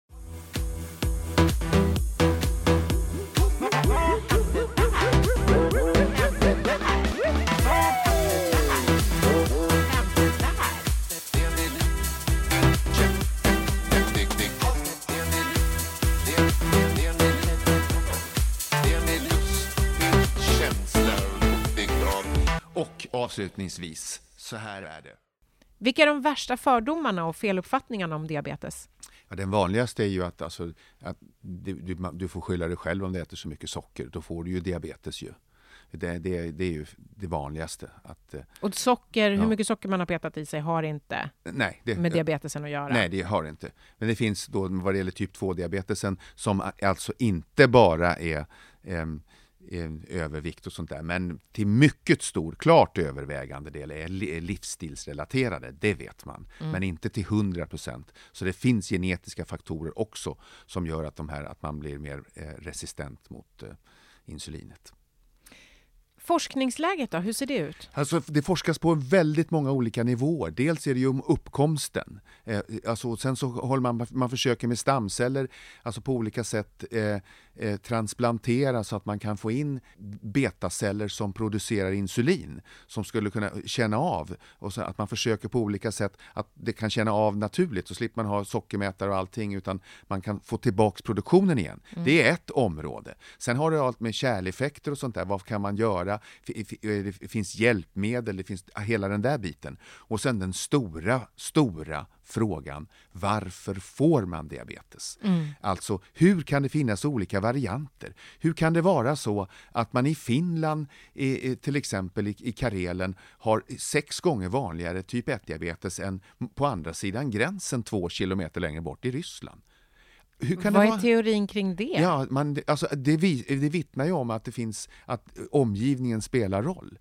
Och avslutningsvis, så här är det. Vilka är de värsta fördomarna och feluppfattningarna om diabetes? Ja, den vanligaste är ju att du får skylla dig själv om du äter så mycket socker. Då får du ju diabetes ju. Det är ju det vanligaste. Och socker, hur mycket socker man har petat i sig har inte med diabetesen att göra? Nej, det har det inte. Men det finns då vad det gäller typ 2-diabetesen som alltså inte bara är övervikt och sånt där, men till mycket stor, klart övervägande del är livsstilsrelaterade, det vet man, men inte till 100%. Så det finns genetiska faktorer också som gör att man blir mer resistent mot insulinet. Forskningsläget då, hur ser det ut? Alltså, det forskas på väldigt många olika nivåer. Dels är det ju om uppkomsten. Sen så håller man försöker med stamceller, alltså på olika sätt transplantera så att man kan få in betaceller som producerar insulin, som skulle kunna känna av, och så att man försöker på olika sätt att det kan känna av naturligt, så slipper man ha sockermätare och allting, utan man kan få tillbaks produktionen igen. Det är ett område. Sen har det allt med kärleffekter och sånt där. Vad kan man göra? Det finns hjälpmedel, det finns hela den där biten. Och sen den stora frågan, varför får man diabetes? Alltså, hur kan det finnas olika varianter? Hur kan det vara så att man i Finland, till exempel i Karelen, har 6 gånger vanligare typ 1-diabetes än på andra sidan gränsen 2 kilometer längre bort i Ryssland? Vad är teorin kring det? Ja, det vittnar ju om att att omgivningen spelar roll.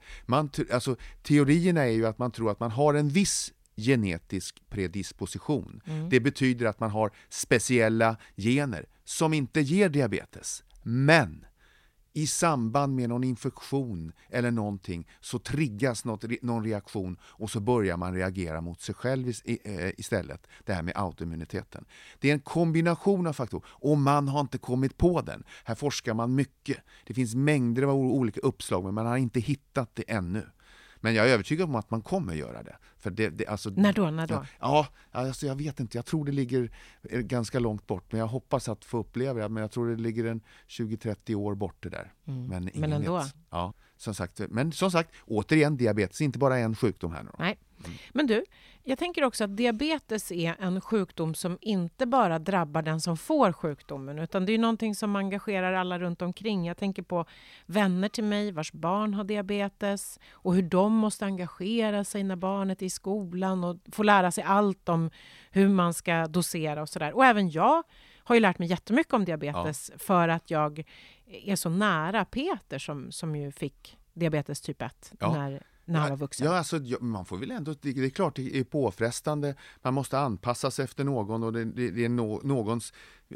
Teorierna är ju att man tror att man har en viss genetisk predisposition. Det betyder att man har speciella gener som inte ger diabetes. Men i samband med någon infektion eller någonting så triggas någon reaktion, och så börjar man reagera mot sig själv istället. Det här med autoimmuniteten. Det är en kombination av faktorer, och man har inte kommit på den. Här forskar man mycket. Det finns mängder av olika uppslag, men man har inte hittat det ännu. Men jag är övertygad om att man kommer göra det. För När då? Ja, alltså jag vet inte. Jag tror det ligger ganska långt bort. Men jag hoppas att få uppleva det. Men jag tror det ligger en 20-30 år bort det där. Men ändå. Ja, som sagt, återigen, diabetes är inte bara en sjukdom här nu. Nej. Men du, jag tänker också att diabetes är en sjukdom som inte bara drabbar den som får sjukdomen, utan det är någonting som engagerar alla runt omkring. Jag tänker på vänner till mig vars barn har diabetes och hur de måste engagera sig när barnet är i skolan och få lära sig allt om hur man ska dosera och sådär. Och även jag har ju lärt mig jättemycket om diabetes för att jag är så nära Peter som ju fick diabetes typ 1 när han var vuxen. Ja, alltså, man får väl ändå, det är klart det är påfrestande. Man måste anpassa sig efter någon, och det är någons,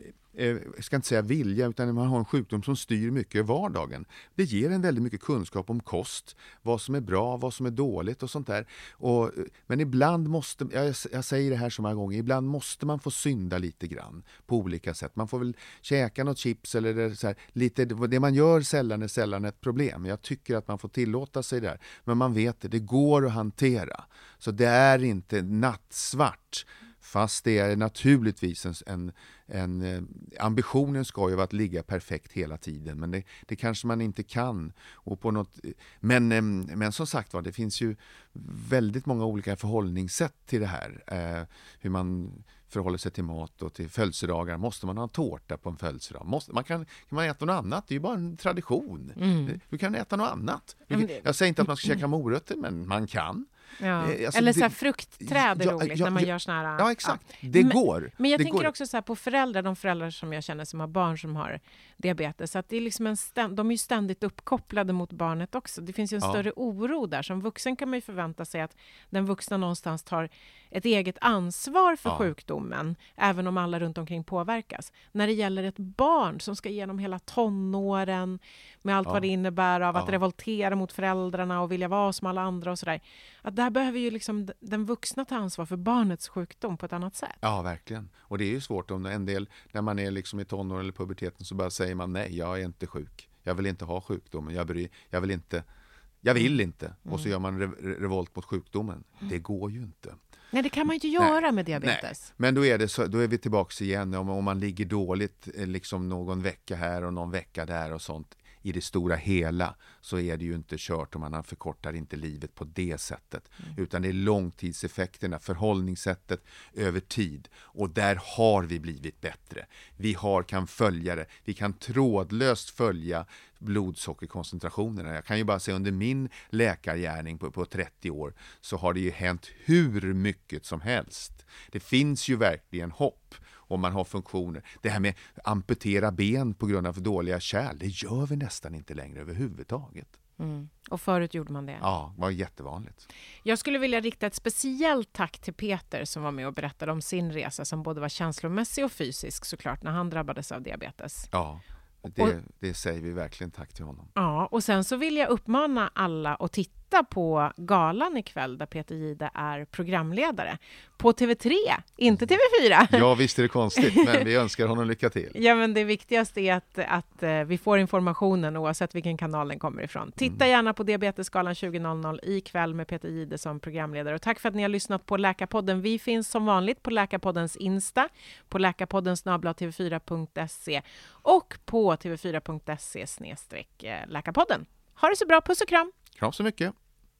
jag ska inte säga vilja, utan man har en sjukdom som styr mycket i vardagen. Det ger en väldigt mycket kunskap om kost, vad som är bra, vad som är dåligt och sånt där. Men ibland måste, jag säger det här så många gånger, ibland måste man få synda lite grann på olika sätt. Man får väl käka något chips eller så här, lite, det man gör är sällan ett problem. Jag tycker att man får tillåta sig där, men man vet det går att hantera. Så det är inte nattsvart. Fast det är naturligtvis ambitionen ska ju vara att ligga perfekt hela tiden, men det kanske man inte kan. Och på något, men som sagt var, det finns ju väldigt många olika förhållningssätt till det här. Hur man förhåller sig till mat och till födelsedagar. Måste man ha en tårta på en födelsedag? Kan man äta något annat? Det är ju bara en tradition. Du kan äta något annat. Jag säger inte att man ska käka morötter, men man kan. Ja. Alltså, eller så här fruktträd är roligt när man gör såna här... Ja, exakt. Det går. Men jag tänker också så här på de föräldrar som jag känner som har barn som har diabetes. Att det är liksom de är ju ständigt uppkopplade mot barnet också. Det finns ju en större oro där. Som vuxen kan man ju förvänta sig att den vuxna någonstans tar ett eget ansvar för sjukdomen, även om alla runt omkring påverkas. När det gäller ett barn som ska igenom hela tonåren med allt vad det innebär av att revoltera mot föräldrarna och vilja vara som alla andra och sådär. Att där behöver ju liksom den vuxna ta ansvar för barnets sjukdom på ett annat sätt. Ja, verkligen. Och det är ju svårt om en del, när man är liksom i tonåren eller puberteten, så bara säger man nej, jag är inte sjuk. Jag vill inte ha sjukdomen. Jag vill inte. Och så gör man revolt mot sjukdomen. Det går ju inte. Nej, det kan man ju inte göra med diabetes. Nej. Men då är vi tillbaka igen. Om man ligger dåligt liksom någon vecka här och någon vecka där och sånt. I det stora hela så är det ju inte kört om man förkortar inte livet på det sättet. Utan det är långtidseffekterna, förhållningssättet över tid. Och där har vi blivit bättre. Vi kan följa det. Vi kan trådlöst följa blodsockerkoncentrationerna. Jag kan ju bara säga under min läkargärning på 30 år så har det ju hänt hur mycket som helst. Det finns ju verkligen hopp om man har funktioner. Det här med amputera ben på grund av för dåliga kärl, det gör vi nästan inte längre överhuvudtaget. Och förut gjorde man det. Ja, det var jättevanligt. Jag skulle vilja rikta ett speciellt tack till Peter som var med och berättade om sin resa som både var känslomässig och fysisk såklart när han drabbades av diabetes. Ja. Det säger vi verkligen tack till honom. Ja, och sen så vill jag uppmana alla att titta på galan ikväll där Peter Jihde är programledare. På TV3, inte TV4. Ja, visst är det konstigt, men vi önskar honom lycka till. Ja, men det viktigaste är att vi får informationen oavsett vilken kanal den kommer ifrån. Titta gärna på Diabetesgalan 20.00 ikväll med Peter Jihde som programledare. Och tack för att ni har lyssnat på Läkarpodden. Vi finns som vanligt på Läkarpoddens Insta, på läkarpodden@tv4.se och på tv4.se/läkarpodden. Ha det så bra, puss och kram! Kram så mycket!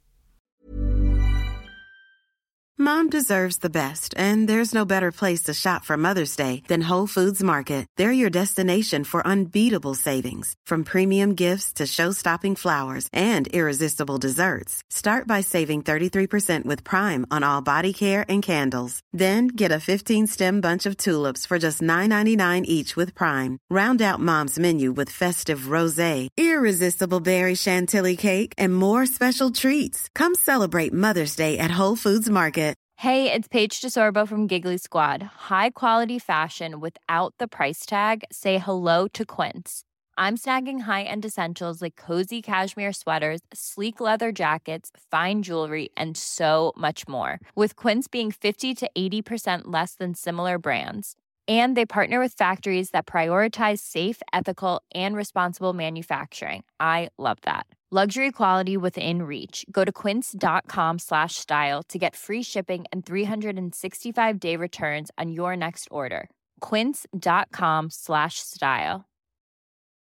Mom deserves the best, and there's no better place to shop for Mother's Day than Whole Foods Market. They're your destination for unbeatable savings, from premium gifts to show-stopping flowers and irresistible desserts. Start by saving 33% with Prime on all body care and candles. Then get a 15-stem bunch of tulips for just $9.99 each with Prime. Round out Mom's menu with festive rosé, irresistible berry chantilly cake, and more special treats. Come celebrate Mother's Day at Whole Foods Market. Hey, it's Paige DeSorbo from Giggly Squad. High quality fashion without the price tag. Say hello to Quince. I'm snagging high-end essentials like cozy cashmere sweaters, sleek leather jackets, fine jewelry, and so much more. With Quince being 50 to 80% less than similar brands. And they partner with factories that prioritize safe, ethical, and responsible manufacturing. I love that. Luxury quality within reach. Go to quince.com/style to get free shipping and 365-day returns on your next order. Quince.com/style.